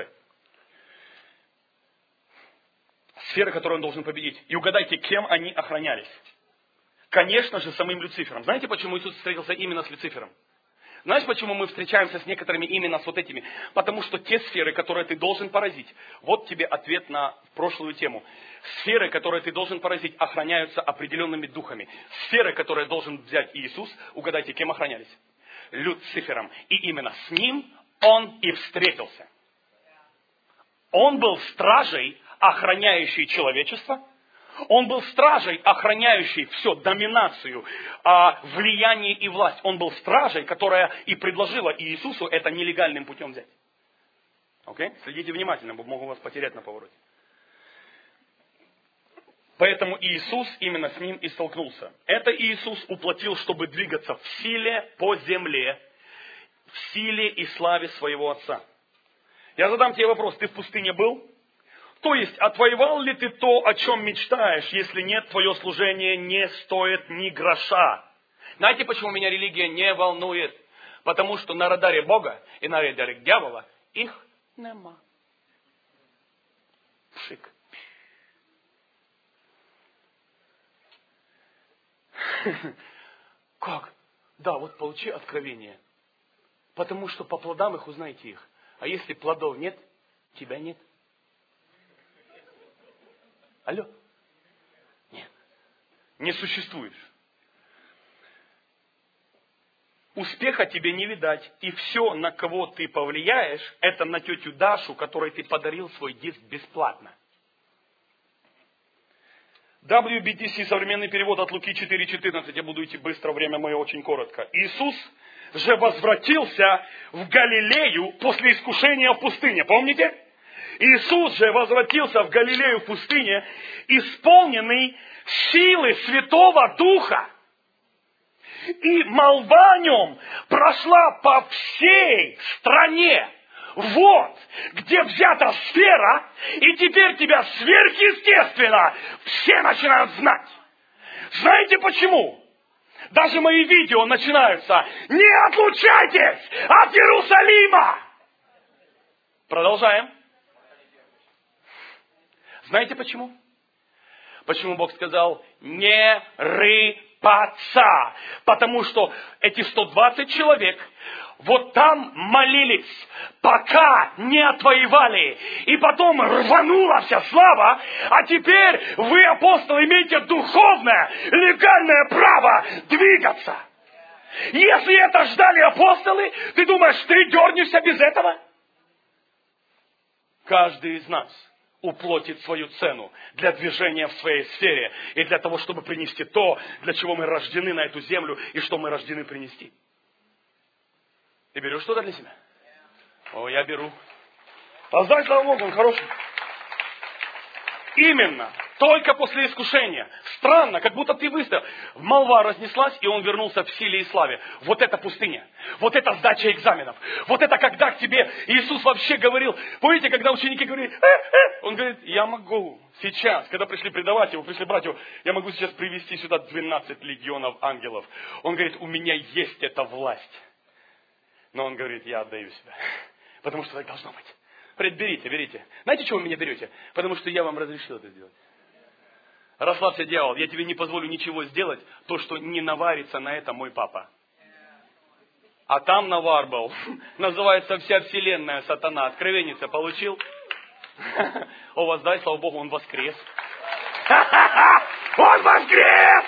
S1: Сферы, которые он должен победить. И угадайте, кем они охранялись. Конечно же, самим Люцифером. Знаете, почему Иисус встретился именно с Люцифером? Знаешь, почему мы встречаемся с некоторыми именно с вот этими? Потому что те сферы, которые ты должен поразить, вот тебе ответ на прошлую тему. Сферы, которые ты должен поразить, охраняются определенными духами. Сферы, которые должен взять Иисус, угадайте, кем охранялись? Люцифером. И именно с ним он и встретился. Он был стражей, охраняющей человечество. Он был стражей, охраняющей все, доминацию, влияние и власть. Он был стражей, которая и предложила Иисусу это нелегальным путем взять. Окей? Следите внимательно, могу вас потерять на повороте. Поэтому Иисус именно с ним и столкнулся. Это Иисус уплатил, чтобы двигаться в силе по земле, в силе и славе своего Отца. Я задам тебе вопрос, ты в пустыне был? То есть, отвоевал ли ты то, о чем мечтаешь, если нет, твое служение не стоит ни гроша? Знаете, почему меня религия не волнует? Потому что на радаре Бога и на радаре дьявола их нема. Пшик. Как? Да, вот получи откровение. Потому что по плодам их узнаете их. А если плодов нет, тебя нет. Алло? Нет. Не существуешь. Успеха тебе не видать. И все, на кого ты повлияешь, это на тетю Дашу, которой ты подарил свой диск бесплатно. дабл ю би ти си, современный перевод от Луки четыре четырнадцать. Я буду идти быстро, время мое очень коротко. Иисус же возвратился в Галилею после искушения в пустыне. Помните? Иисус же возвратился в Галилею в пустыне, исполненный силы Святого Духа. И молва о нем прошла по всей стране. Вот, где взята сфера, и теперь тебя сверхъестественно все начинают знать. Знаете почему? Даже мои видео начинаются: «Не отлучайтесь от Иерусалима!» Продолжаем. Знаете почему? Почему Бог сказал «не рыпаться»? Потому что эти сто двадцать человек вот там молились, пока не отвоевали. И потом рванула вся слава, а теперь вы, апостолы, имеете духовное, легальное право двигаться. Если это ждали апостолы, ты думаешь, ты дернешься без этого? Каждый из нас уплатит свою цену для движения в своей сфере и для того, чтобы принести то, для чего мы рождены на эту землю и что мы рождены принести. Ты берешь что-то для себя? О, я беру. Воздай слава Богу, он хороший. Именно. Только после искушения. Странно, как будто ты выстоял. Молва разнеслась, и он вернулся в силе и славе. Вот это пустыня. Вот это сдача экзаменов. Вот это когда к тебе Иисус вообще говорил. Помните, когда ученики говорили, э, э, он говорит, я могу сейчас, когда пришли предавать его, пришли брать его, я могу сейчас привести сюда двенадцать легионов ангелов. Он говорит, у меня есть эта власть. Но он говорит, я отдаю себя. Потому что так должно быть. Говорит, берите, берите. Знаете, чего вы меня берете? Потому что я вам разрешил это сделать. Расслабься, дьявол, я тебе не позволю ничего сделать, то, что не наварится на это мой папа. А там навар был. Называется вся вселенная сатана. Откровенница получил. О, воздай, слава Богу, он воскрес. Он воскрес!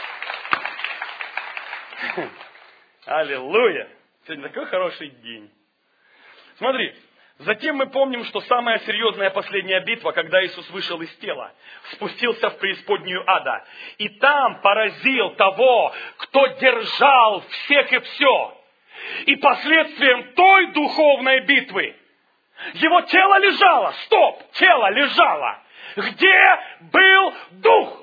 S1: Аллилуйя! Сегодня такой хороший день. Смотри, затем мы помним, что самая серьезная последняя битва, когда Иисус вышел из тела, спустился в преисподнюю ада. И там поразил того, кто держал всех и все. И последствием той духовной битвы его тело лежало. Стоп! Тело лежало. Где был дух?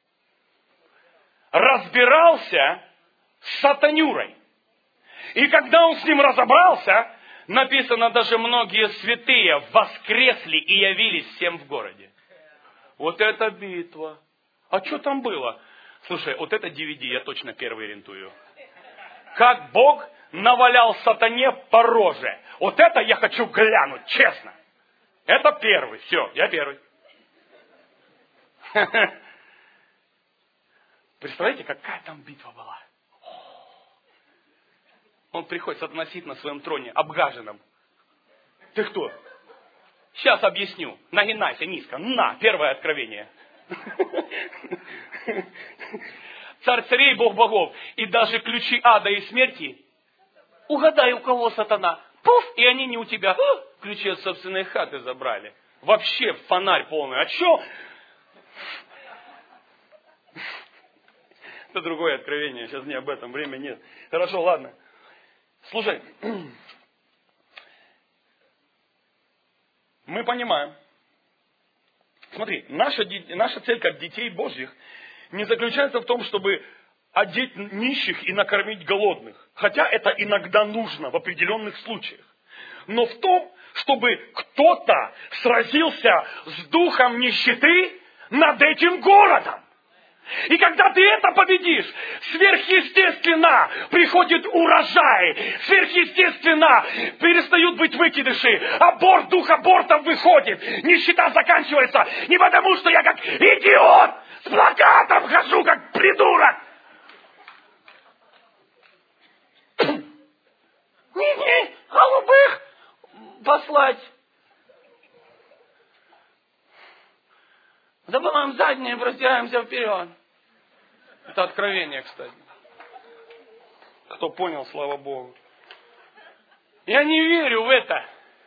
S1: Разбирался с сатанюрой. И когда он с ним разобрался, написано, даже многие святые воскресли и явились всем в городе. Вот это битва. А что там было? Слушай, вот это ди ви ди я точно первый рентую. Как Бог навалял сатане по роже. Вот это я хочу глянуть, честно. Это первый. Все, я первый. Представляете, какая там битва была? Он приходит относить на своем троне, обгаженном. Ты кто? Сейчас объясню. Нагинайся низко. На, первое откровение. Царь царей, Бог богов. И даже ключи ада и смерти. Угадай, у кого сатана. Пуф, и они не у тебя. Ключи от собственной хаты забрали. Вообще фонарь полный. А что? Это другое откровение. Сейчас не об этом. Время нет. Хорошо, ладно. Слушай. Мы понимаем. Смотри, наша, наша цель как детей Божьих не заключается в том, чтобы одеть нищих и накормить голодных. Хотя это иногда нужно в определенных случаях. Но в том, чтобы кто-то сразился с духом нищеты над этим городом. И когда ты это победишь, сверхъестественно приходит урожай, сверхъестественно перестают быть выкидыши, аборт, дух абортов выходит, нищета заканчивается. Не потому, что я как идиот с плакатом хожу, как придурок. Не-не, голубых послать. Забываем заднее, простираемся вперед. Это откровение, кстати. Кто понял, слава Богу. Я не верю в это.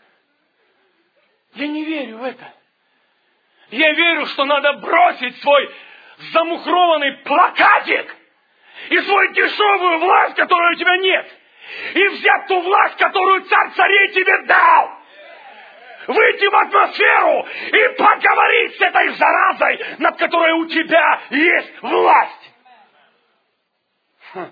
S1: Я не верю в это. Я верю, что надо бросить свой замухрованный плакатик и свою дешевую власть, которой у тебя нет, и взять ту власть, которую царь царей тебе дал. Выйти в атмосферу и поговорить с этой заразой, над которой у тебя есть власть. Хм.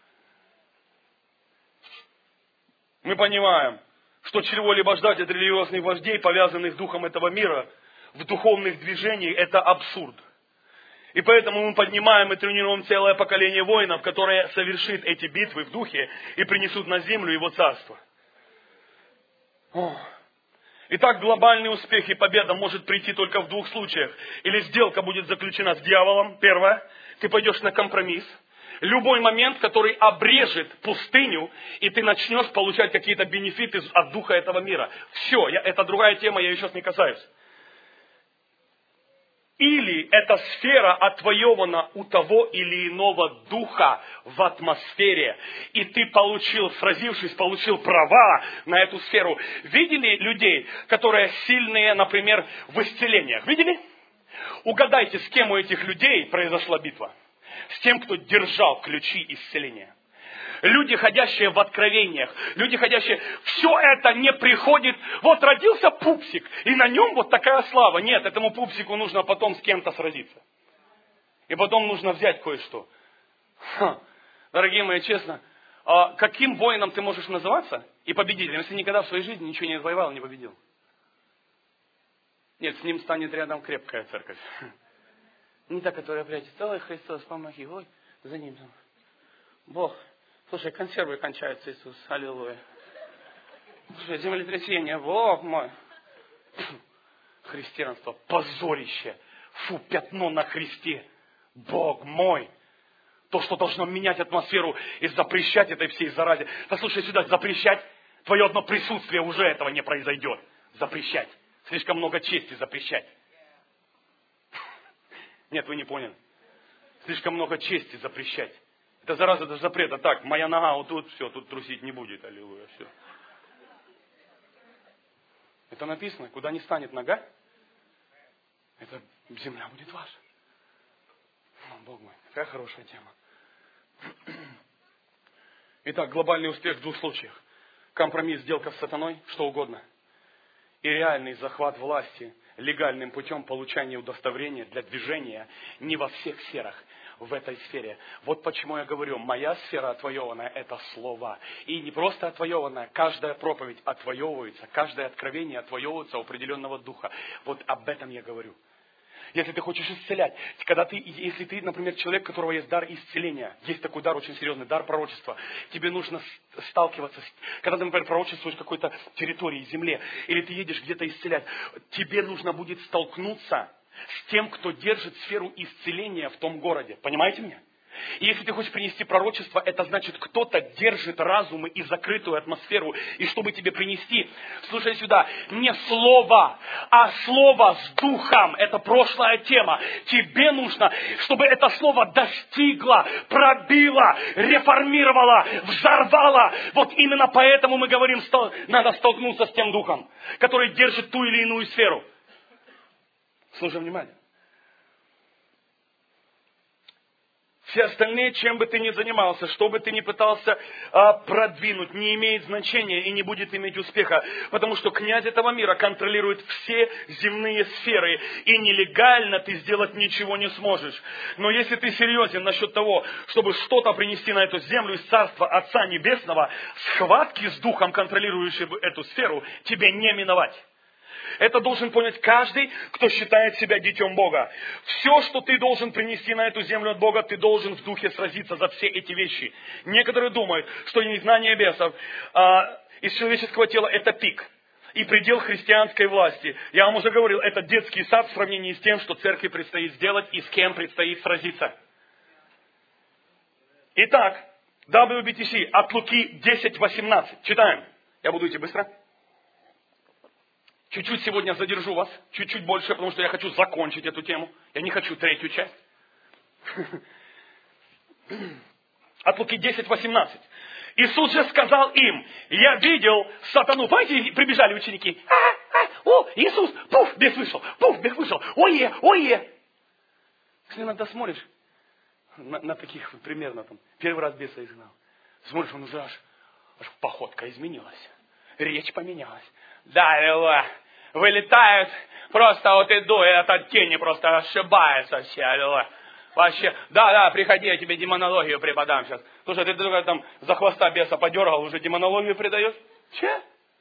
S1: Мы понимаем, что чего-либо ждать от религиозных вождей, повязанных духом этого мира, в духовных движениях, это абсурд. И поэтому мы поднимаем и тренируем целое поколение воинов, которое совершит эти битвы в духе и принесут на землю его царство. Ох. Итак, глобальный успех и победа может прийти только в двух случаях. Или сделка будет заключена с дьяволом, первое, ты пойдешь на компромисс. Любой момент, который обрежет пустыню, и ты начнешь получать какие-то бенефиты от духа этого мира. Все, я, это другая тема, я ее сейчас не касаюсь. Или эта сфера отвоевана у того или иного духа в атмосфере. И ты получил, сразившись, получил права на эту сферу. Видели людей, которые сильные, например, в исцелениях? Видели? Угадайте, с кем у этих людей произошла битва. С тем, кто держал ключи исцеления. Люди, ходящие в откровениях, люди, ходящие... Все это не приходит... Вот родился пупсик, и на нем вот такая слава. Нет, этому пупсику нужно потом с кем-то сразиться. И потом нужно взять кое-что. Ха. Дорогие мои, честно, а каким воином ты можешь называться и победителем, если никогда в своей жизни ничего не отвоевал, не победил? Нет, с ним станет рядом крепкая церковь. Не та, которая прячется. Ой, Христос, помоги. Ой, за ним. Бог. Слушай, консервы кончаются, Иисус. Аллилуйя. Слушай, землетрясение. Бог мой. Христианство. Позорище. Фу, пятно на Христе. Бог мой. То, что должно менять атмосферу и запрещать этой всей заразе. Послушай сюда, запрещать. Твое одно присутствие уже этого не произойдет. Запрещать. Слишком много чести запрещать. Нет, вы не поняли. Слишком много чести запрещать. Это зараза, это запрет. А так, моя нога вот тут, все, тут трусить не будет. Аллилуйя, все. Это написано, куда не станет нога, эта земля будет ваша. О, Бог мой, какая хорошая тема. Итак, глобальный успех в двух случаях. Компромисс, сделка с сатаной, что угодно. И реальный захват власти легальным путем получения удостоверения для движения не во всех сферах, в этой сфере. Вот почему я говорю, моя сфера отвоеванная – это слова. И не просто отвоеванная, каждая проповедь отвоевывается, каждое откровение отвоевывается у определенного духа. Вот об этом я говорю. Если ты хочешь исцелять, когда ты, если ты, например, человек, у которого есть дар исцеления, есть такой дар, очень серьезный, дар пророчества, тебе нужно сталкиваться, с, когда ты, например, пророчествуешь какой-то территории, земле, или ты едешь где-то исцелять, тебе нужно будет столкнуться с тем, кто держит сферу исцеления в том городе. Понимаете меня? И если ты хочешь принести пророчество, это значит, кто-то держит разумы и закрытую атмосферу. И чтобы тебе принести, слушай сюда, не слово, а слово с духом. Это прошлая тема. Тебе нужно, чтобы это слово достигло, пробило, реформировало, взорвало. Вот именно поэтому мы говорим, что надо столкнуться с тем духом, который держит ту или иную сферу. Слушай внимание. Все остальные, чем бы ты ни занимался, что бы ты ни пытался а, продвинуть, не имеет значения и не будет иметь успеха. Потому что князь этого мира контролирует все земные сферы. И нелегально ты сделать ничего не сможешь. Но если ты серьезен насчет того, чтобы что-то принести на эту землю из Царства Отца Небесного, схватки с духом, контролирующим эту сферу, тебе не миновать. Это должен понять каждый, кто считает себя детем Бога. Все, что ты должен принести на эту землю от Бога, ты должен в духе сразиться за все эти вещи. Некоторые думают, что незнание бесов а, из человеческого тела – это пик и предел христианской власти. Я вам уже говорил, это детский сад в сравнении с тем, что церкви предстоит сделать и с кем предстоит сразиться. Итак, дабл ю би ти си от Луки десять восемнадцать. Читаем. Я буду идти быстро. Чуть-чуть сегодня задержу вас, чуть-чуть больше, потому что я хочу закончить эту тему. Я не хочу третью часть. От Луки десять восемнадцать. Иисус же сказал им, я видел сатану. Помните, прибежали ученики. А, а, о, Иисус, пуф, бес вышел, пуф, бес вышел. Ое, ое. Если иногда смотришь на, на таких примерно, там, первый раз беса изгнал. Смотришь, он уже аж, аж походка изменилась. Речь поменялась. Да, аллилуйя. Вылетают, просто вот иду, и от тени просто ошибается все, аллилуйя. Вообще, да, да, приходи, я тебе демонологию преподам сейчас. Слушай, ты только там за хвоста беса подергал, уже демонологию предаешь? Че?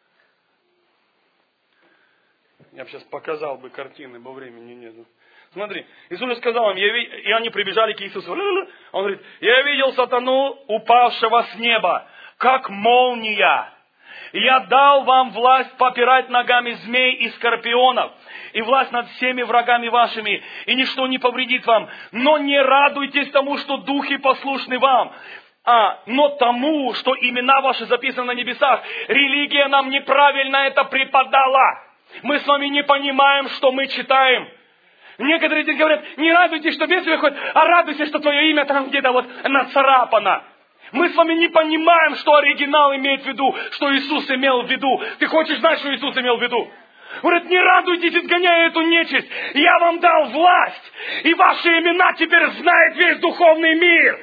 S1: Я бы сейчас показал бы картины, но времени нет. Смотри, Иисус сказал им, я ви... и они прибежали к Иисусу. Он говорит, я видел сатану, упавшего с неба, как молния. Я дал вам власть попирать ногами змей и скорпионов, и власть над всеми врагами вашими, и ничто не повредит вам. Но не радуйтесь тому, что духи послушны вам, а, но тому, что имена ваши записаны на небесах. Религия нам неправильно это преподала. Мы с вами не понимаем, что мы читаем. Некоторые здесь говорят, не радуйтесь, что бесы выходят, а радуйтесь, что твое имя там где-то вот нацарапано. Мы с вами не понимаем, что оригинал имеет в виду, что Иисус имел в виду. Ты хочешь знать, что Иисус имел в виду? Говорит, не радуйтесь, изгоняя эту нечисть. Я вам дал власть, и ваши имена теперь знает весь духовный мир.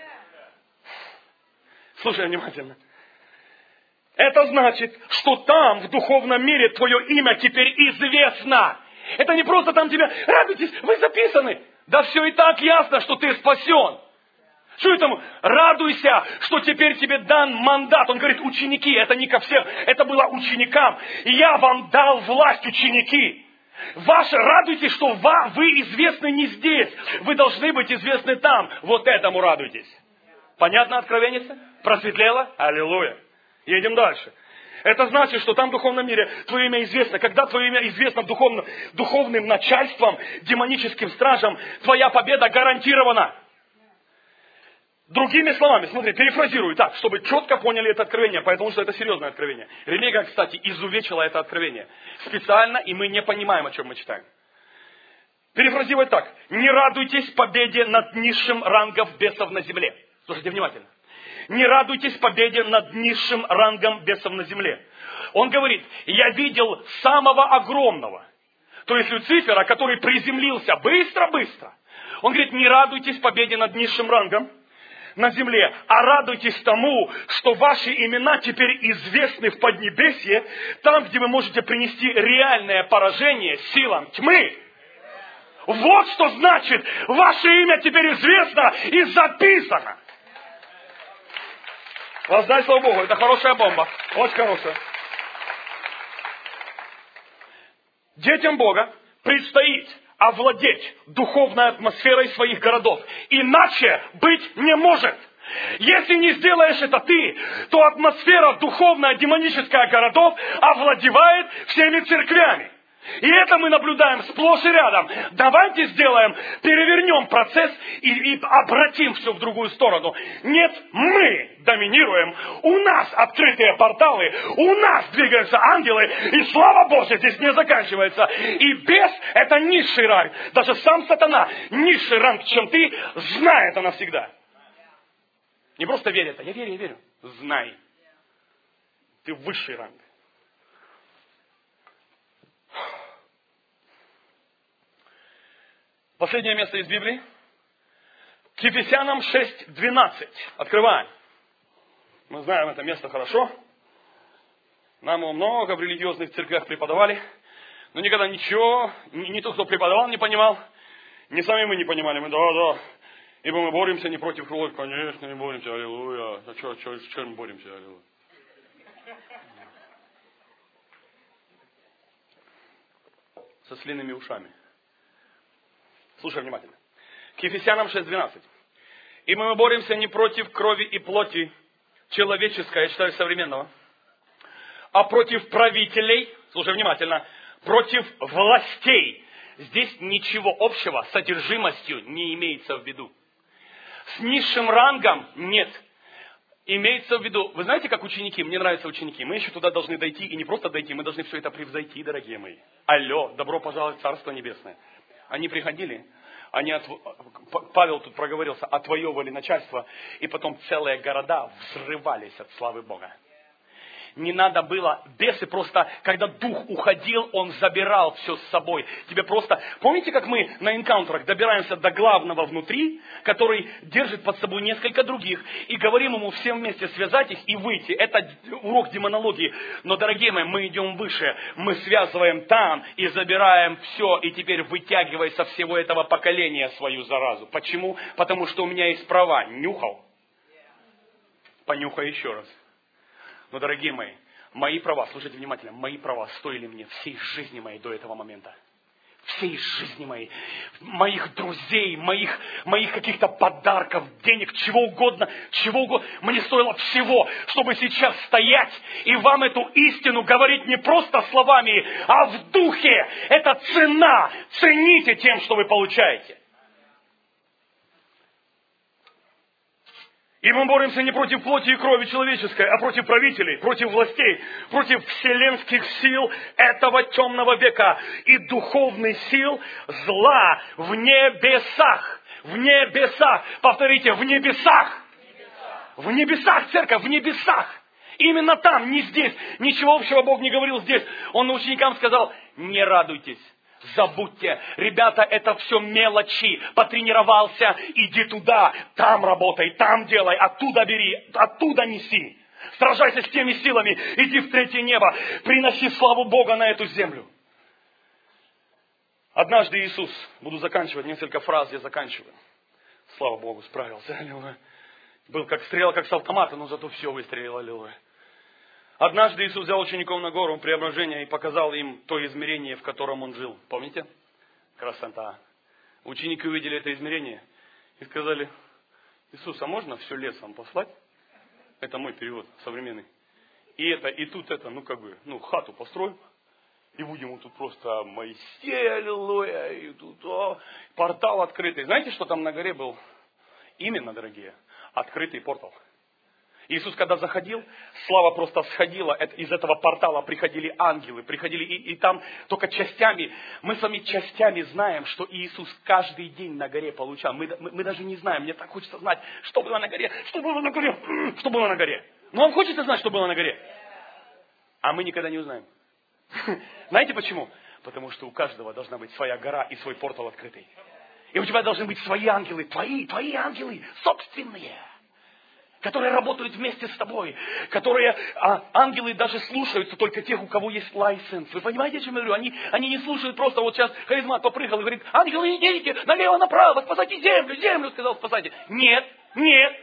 S1: Слушай внимательно. Это значит, что там, в духовном мире, твое имя теперь известно. Это не просто там тебя, радуйтесь, вы записаны. Да все и так ясно, что ты спасен. Что это? Радуйся, что теперь тебе дан мандат. Он говорит, ученики, это не ко всем, это было ученикам. И я вам дал власть, ученики. Ваши, радуйтесь, что вы известны не здесь. Вы должны быть известны там. Вот этому радуйтесь. Понятно, откровенница? Просветлело? Аллилуйя. Едем дальше. Это значит, что там в духовном мире твое имя известно. Когда твое имя известно духовным, духовным начальством, демоническим стражам, твоя победа гарантирована. Другими словами, смотри, перефразирую так, чтобы четко поняли это откровение, потому что это серьезное откровение. Религия, кстати, изувечила это откровение. Специально, и мы не понимаем, о чем мы читаем. Перефразируй так. Не радуйтесь победе над низшим рангом бесов на земле. Слушайте внимательно. Не радуйтесь победе над низшим рангом бесов на земле. Он говорит, я видел самого огромного, то есть Люцифера, который приземлился быстро-быстро. Он говорит, не радуйтесь победе над низшим рангом на земле, а радуйтесь тому, что ваши имена теперь известны в Поднебесье, там, где вы можете принести реальное поражение силам тьмы. Вот что значит, ваше имя теперь известно и записано. Воздай слава Богу, это хорошая бомба, очень хорошая. Детям Бога предстоит овладеть духовной атмосферой своих городов. Иначе быть не может. Если не сделаешь это ты, то атмосфера духовная, демоническая городов овладевает всеми церквями. И это мы наблюдаем сплошь и рядом. Давайте сделаем, перевернем процесс и, и обратим все в другую сторону. Нет, мы доминируем, у нас открытые порталы, у нас двигаются ангелы, и слава Божья здесь не заканчивается. И бес – это низший ранг. Даже сам сатана низший ранг, чем ты, знай это навсегда. Не просто верь это, я верю, я верю. Знай. Ты высший ранг. Последнее место из Библии. К Ефесянам шесть двенадцать. Открываем. Мы знаем это место хорошо. Нам его много в религиозных церквях преподавали. Но никогда ничего, ни, ни тот, кто преподавал, не понимал. Ни сами мы не понимали. Мы, да, да. Ибо мы боремся не против крови. Конечно, не боремся. Аллилуйя. А что, что, что мы боремся? Аллилуйя. Со слиными ушами. Слушай внимательно. К Ефесянам шесть двенадцать. И мы боремся не против крови и плоти человеческой, я считаю, современного, а против правителей, слушай внимательно, против властей. Здесь ничего общего с содержимостью не имеется в виду. С низшим рангом нет. Имеется в виду, вы знаете, как ученики, мне нравятся ученики, мы еще туда должны дойти, и не просто дойти, мы должны все это превзойти, дорогие мои. Алло, добро пожаловать в Царство Небесное. Они приходили, они от... Павел тут проговорился, отвоевывали начальство, и потом целые города взрывались от славы Бога. Не надо было, бесы просто, когда дух уходил, он забирал все с собой. Тебе просто, помните, как мы на энкаунтерах добираемся до главного внутри, который держит под собой несколько других, и говорим ему всем вместе связать их и выйти. Это урок демонологии. Но, дорогие мои, мы идем выше, мы связываем там и забираем все, и теперь вытягивай со всего этого поколения свою заразу. Почему? Потому что у меня есть права. Нюхал? Понюхай еще раз. Но, дорогие мои, мои права, слушайте внимательно, мои права стоили мне всей жизни моей до этого момента. Всей жизни моей, моих друзей, моих, моих каких-то подарков, денег, чего угодно, чего угодно. Мне стоило всего, чтобы сейчас стоять и вам эту истину говорить не просто словами, а в духе. Это цена. Цените тем, что вы получаете. И мы боремся не против плоти и крови человеческой, а против правителей, против властей, против вселенских сил этого темного века и духовных сил зла в небесах. В небесах. Повторите, в небесах. В небесах, церковь, в небесах. Именно там, не здесь. Ничего общего Бог не говорил здесь. Он ученикам сказал, не радуйтесь. Забудьте, ребята, это все мелочи. Потренировался, иди туда, там работай, там делай, оттуда бери, оттуда неси. Сражайся с теми силами, иди в третье небо, приноси славу Бога на эту землю. Однажды Иисус, буду заканчивать, несколько фраз я заканчиваю. Слава Богу, справился, аллилуйя. Был как стрела, как с автомата, но зато все выстрелил, аллилуйя. Однажды Иисус взял учеников на гору преображения и показал им то измерение, в котором Он жил. Помните? Красота. Ученики увидели это измерение и сказали, Иисус, а можно все лесом послать? Это мой перевод современный. И это, и тут это, ну как бы, ну хату построим. И будем вот тут просто Моисей, аллилуйя, и тут о, портал открытый. Знаете, что там на горе был? Именно, дорогие, открытый портал. Иисус, когда заходил, слава просто сходила, из этого портала приходили ангелы, приходили и, и там только частями, мы с вами частями знаем, что Иисус каждый день на горе получал. Мы, мы, мы даже не знаем, мне так хочется знать, что было на горе, что было на горе, что было на горе. Но вам хочется знать, что было на горе? А мы никогда не узнаем. Знаете почему? Потому что у каждого должна быть своя гора и свой портал открытый. И у тебя должны быть свои ангелы, твои, твои ангелы, собственные. Которые работают вместе с тобой, которые, а, ангелы даже слушаются только тех, у кого есть лайсенс. Вы понимаете, о чем я говорю? Они, они не слушают просто, вот сейчас харизмат попрыгал и говорит, ангелы, идите налево-направо, спасайте землю, землю, сказал, спасайте. Нет, нет.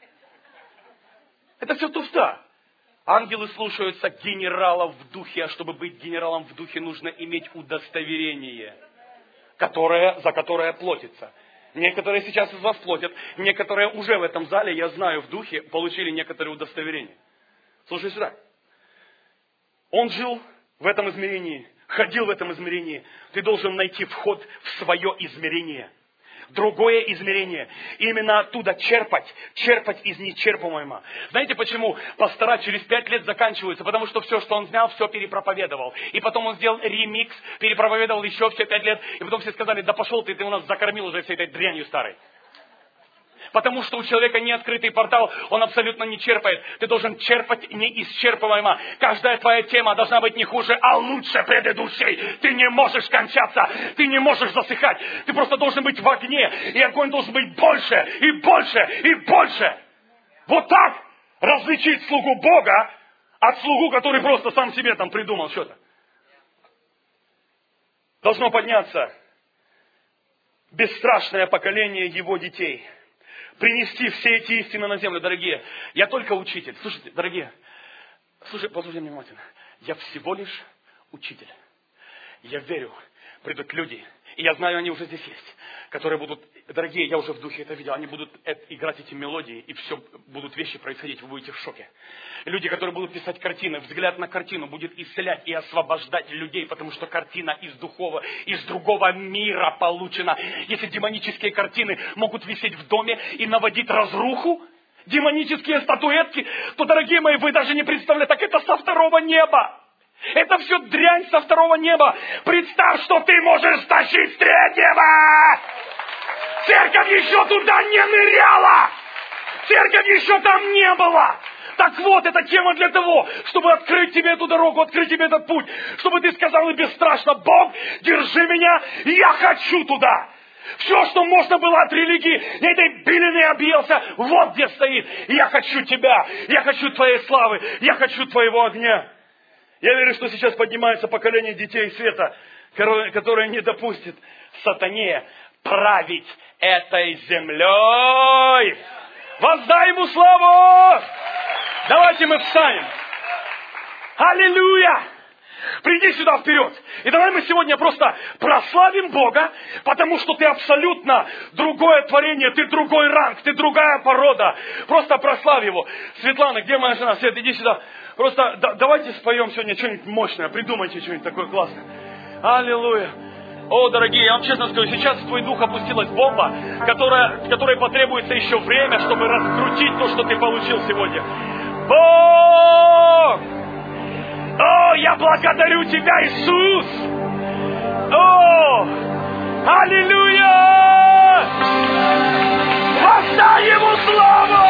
S1: Это все туфта. Ангелы слушаются генералов в духе, а чтобы быть генералом в духе, нужно иметь удостоверение, которое, за которое платится. Некоторые сейчас из вас платят, некоторые уже в этом зале, я знаю, в духе, получили некоторые удостоверения. Слушай сюда. Он жил в этом измерении. ходил в этом измерении, ты должен найти вход в свое измерение. Другое измерение. И именно оттуда черпать, черпать из нечерпаемого. Знаете, почему пастора через пять лет заканчиваются? Потому что все, что он знал, все перепроповедовал. И потом он сделал ремикс, перепроповедовал еще все пять лет. И потом все сказали, да пошел ты, ты у нас закормил уже всей этой дрянью старой. Потому что у человека не открытый портал, он абсолютно не черпает. Ты должен черпать неисчерпываемо. Каждая твоя тема должна быть не хуже, а лучше предыдущей. Ты не можешь кончаться, ты не можешь засыхать. Ты просто должен быть в огне, и огонь должен быть больше, и больше, и больше. Вот так различить слугу Бога от слугу, который просто сам себе там придумал что-то. Должно подняться бесстрашное поколение его детей. Принести все эти истины на землю, дорогие. Я только учитель. Слушайте, дорогие, слушай, послушайте меня внимательно. Я всего лишь учитель. Я верю, придут люди, и я знаю, они уже здесь есть, которые будут, дорогие, я уже в духе это видел, они будут играть эти мелодии, и все, будут вещи происходить, вы будете в шоке. Люди, которые будут писать картины, взгляд на картину будет исцелять и освобождать людей, потому что картина из духового, из другого мира получена. Если демонические картины могут висеть в доме и наводить разруху, демонические статуэтки, то, дорогие мои, вы даже не представляете, так это со второго неба. Это все дрянь со второго неба. Представь, что ты можешь стащить с третьего. Церковь еще туда не ныряла. Церковь еще там не была. Так вот, эта тема для того, чтобы открыть тебе эту дорогу, открыть тебе этот путь. Чтобы ты сказал и бесстрашно, Бог, держи меня, я хочу туда. Все, что можно было от религии, этой белины объелся, вот где стоит. Я хочу тебя, я хочу твоей славы, я хочу твоего огня. Я верю, что сейчас поднимается поколение детей света, которое не допустит сатане править этой землей. Воздай ему славу! Давайте мы встанем. Аллилуйя! Приди сюда вперед. И давай мы сегодня просто прославим Бога, потому что ты абсолютно другое творение, ты другой ранг, ты другая порода. Просто прославь Его. Светлана, где моя жена? Свет, иди сюда. Просто да, давайте споем сегодня что-нибудь мощное. Придумайте что-нибудь такое классное. Аллилуйя. О, дорогие, я вам честно скажу, сейчас в твой дух опустилась бомба, которая, которой потребуется еще время, чтобы раскрутить то, что ты получил сегодня. Бог! О, я благодарю Тебя, Иисус! О, аллилуйя! Воздай Ему славу!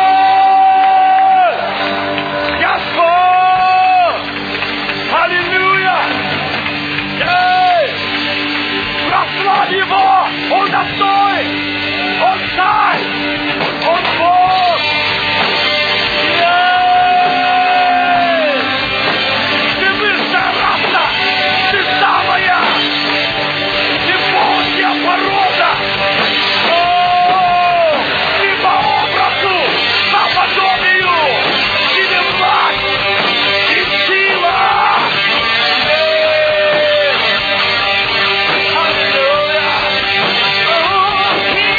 S1: Господь! Аллилуйя! Ей! Прославь Его! Он достоин! Он царь! Он Бог!
S2: Hallelujah.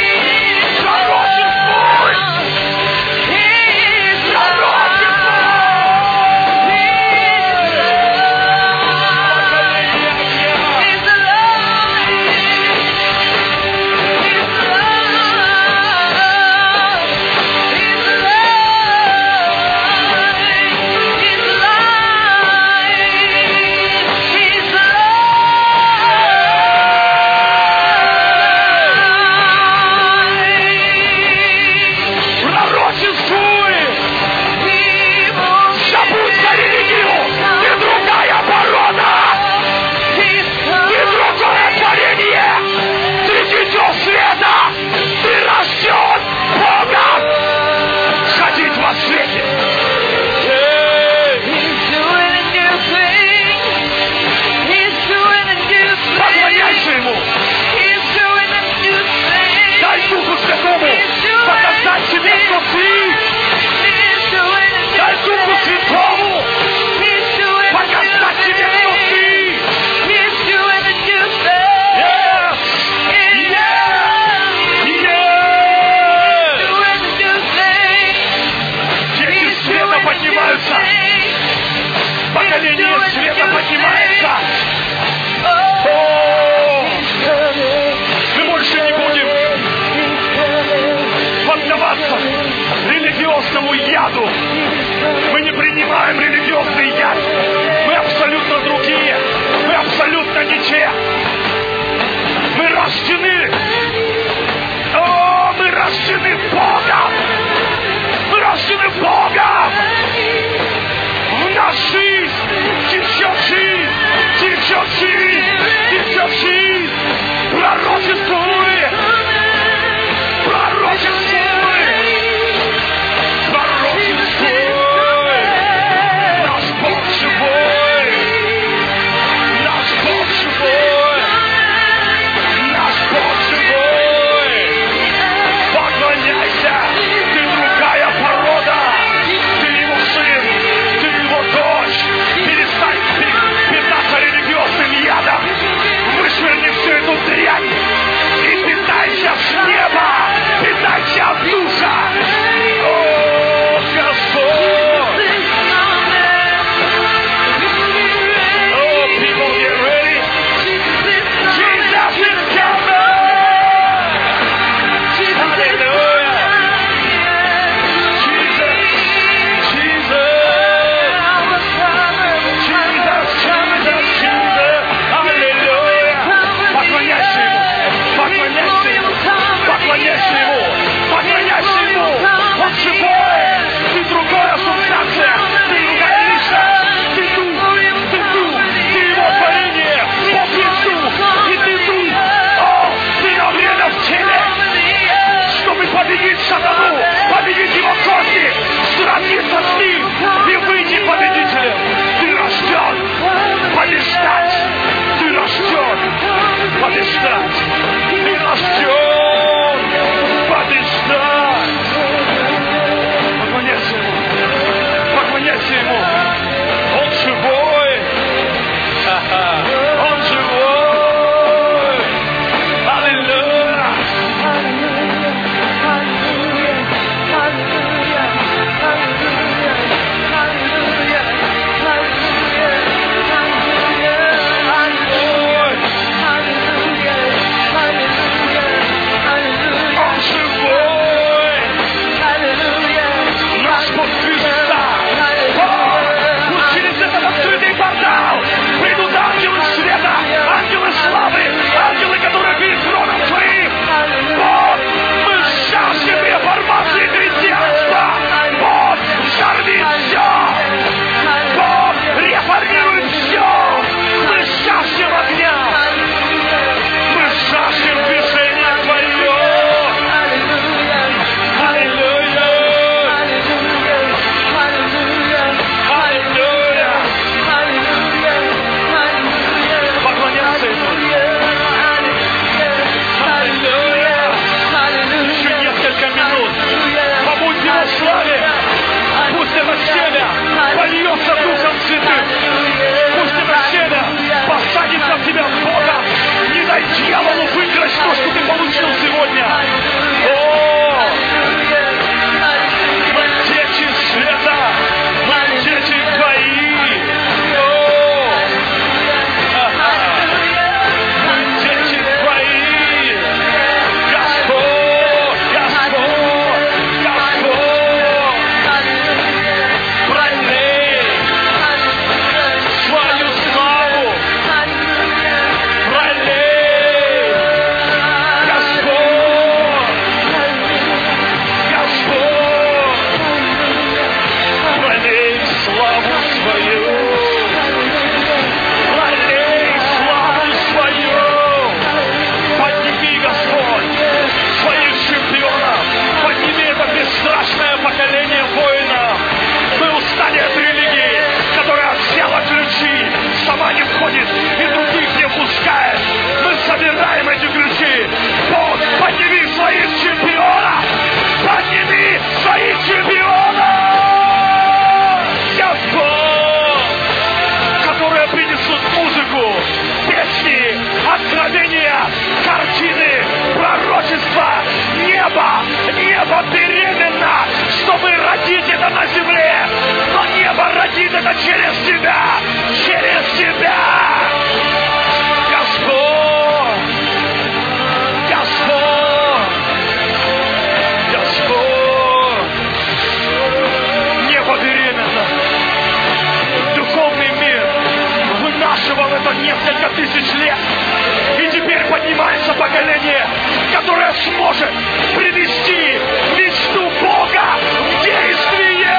S1: беременна, чтобы родить это на земле. Но небо родит это через тебя, через тебя. Господь, Господь, Господь. Небо беременно. Духовный мир вынашивал это несколько тысяч лет. И теперь поднимается поколение, которое сможет привести мечту Бога в действие.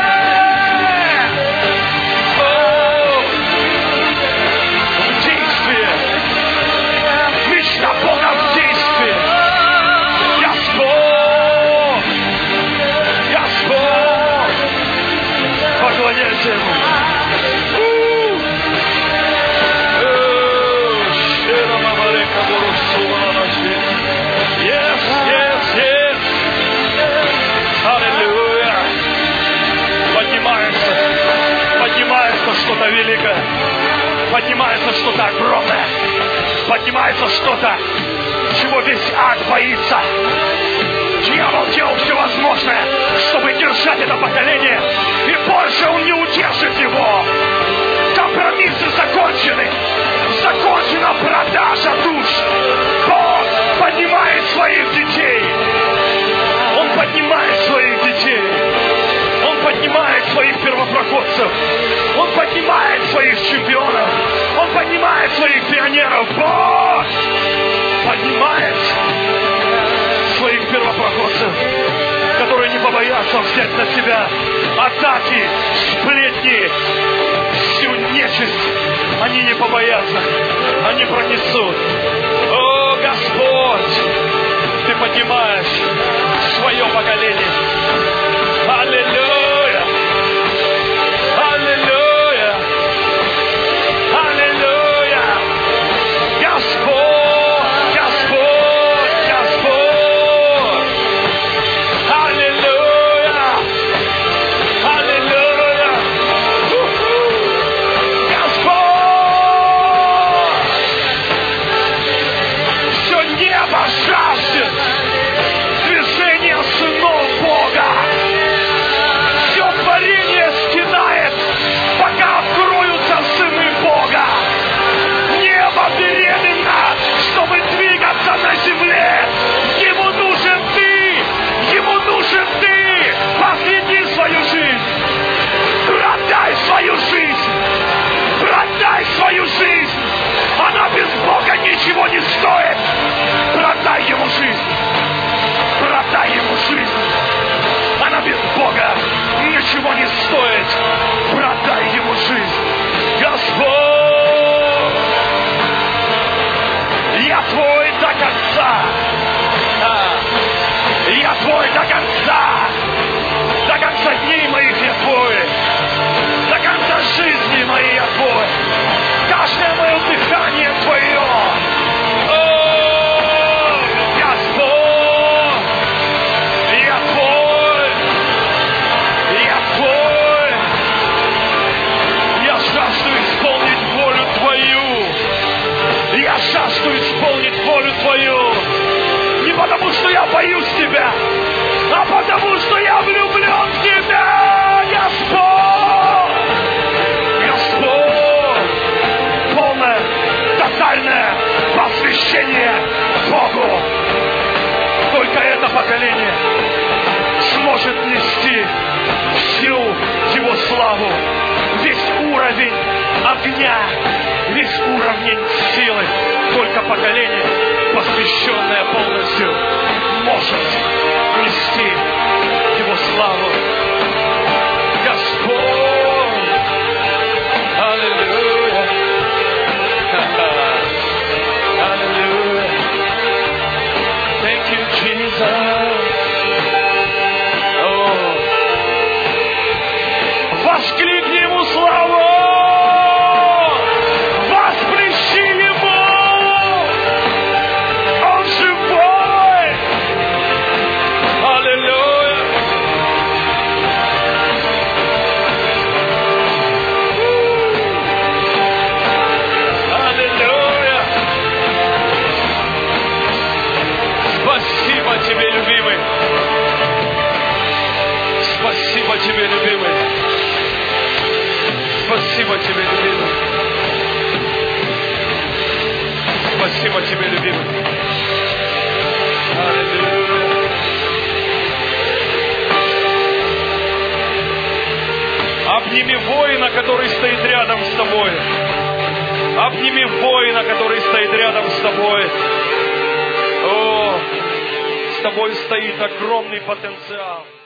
S1: О, в действие. Мечта Бога в действие. Господь, Господь, поклоняйся Ему. Yes, yes, yes. Аллилуйя. Поднимается, поднимается что-то великое, поднимается что-то огромное, поднимается что-то, чего весь ад боится. Дьявол делал все возможное, чтобы держать это поколение, и больше он не удержит его. Компромиссы закончены. Закончена продажа душ. Бог поднимает своих детей. Он поднимает своих детей. Он поднимает своих первопроходцев. Он поднимает своих чемпионов. Он поднимает своих пионеров. Бог поднимает своих первопроходцев, которые не побоятся взять на себя атаки, сплетни, всю нечисть. Они не побоятся, они пронесут. О, Господь, Ты поднимаешь свое поколение. Аллилуйя! Аллилуйя! Аллилуйя! Господь! Господь! Господь! Аллилуйя! Аллилуйя! Все небо жаждет движения сынов Бога. Все творение стенает, пока откроются сыны Бога. Небо беременно, чтобы двигаться на земле. Ему нужен ты, ему нужен ты. Посвяти свою жизнь. Продай свою жизнь. Продай свою жизнь. Она без Бога ничего не стоит. Продай ему жизнь. Продай ему жизнь. Она без Бога ничего не стоит. Продай ему жизнь. Господь, я твой до конца. Я твой до конца. До конца дней моих я твой. До конца жизни моей я твой. Каждое мое дыхание твое. О, Господь, я твой, я твой. Я жажду исполнить волю твою. Я жажду исполнить волю твою. Не потому, что я боюсь тебя, а потому, что я влюблен в тебя, Господь. Господь, полное, тотальное посвящение Богу. Только это поколение сможет нести всю Его славу, весь уровень огня, весь уровень силы. Только поколение, посвященное полностью, может нести Его славу. Господь, аллилуйя, аллилуйя. Thank you, Jesus. Oh. Воскликни Ему славу! Воспрещи Ему! Он живой! Аллилуйя! который стоит рядом с тобой. Обними воина, который стоит рядом с тобой. О, с тобой стоит огромный потенциал.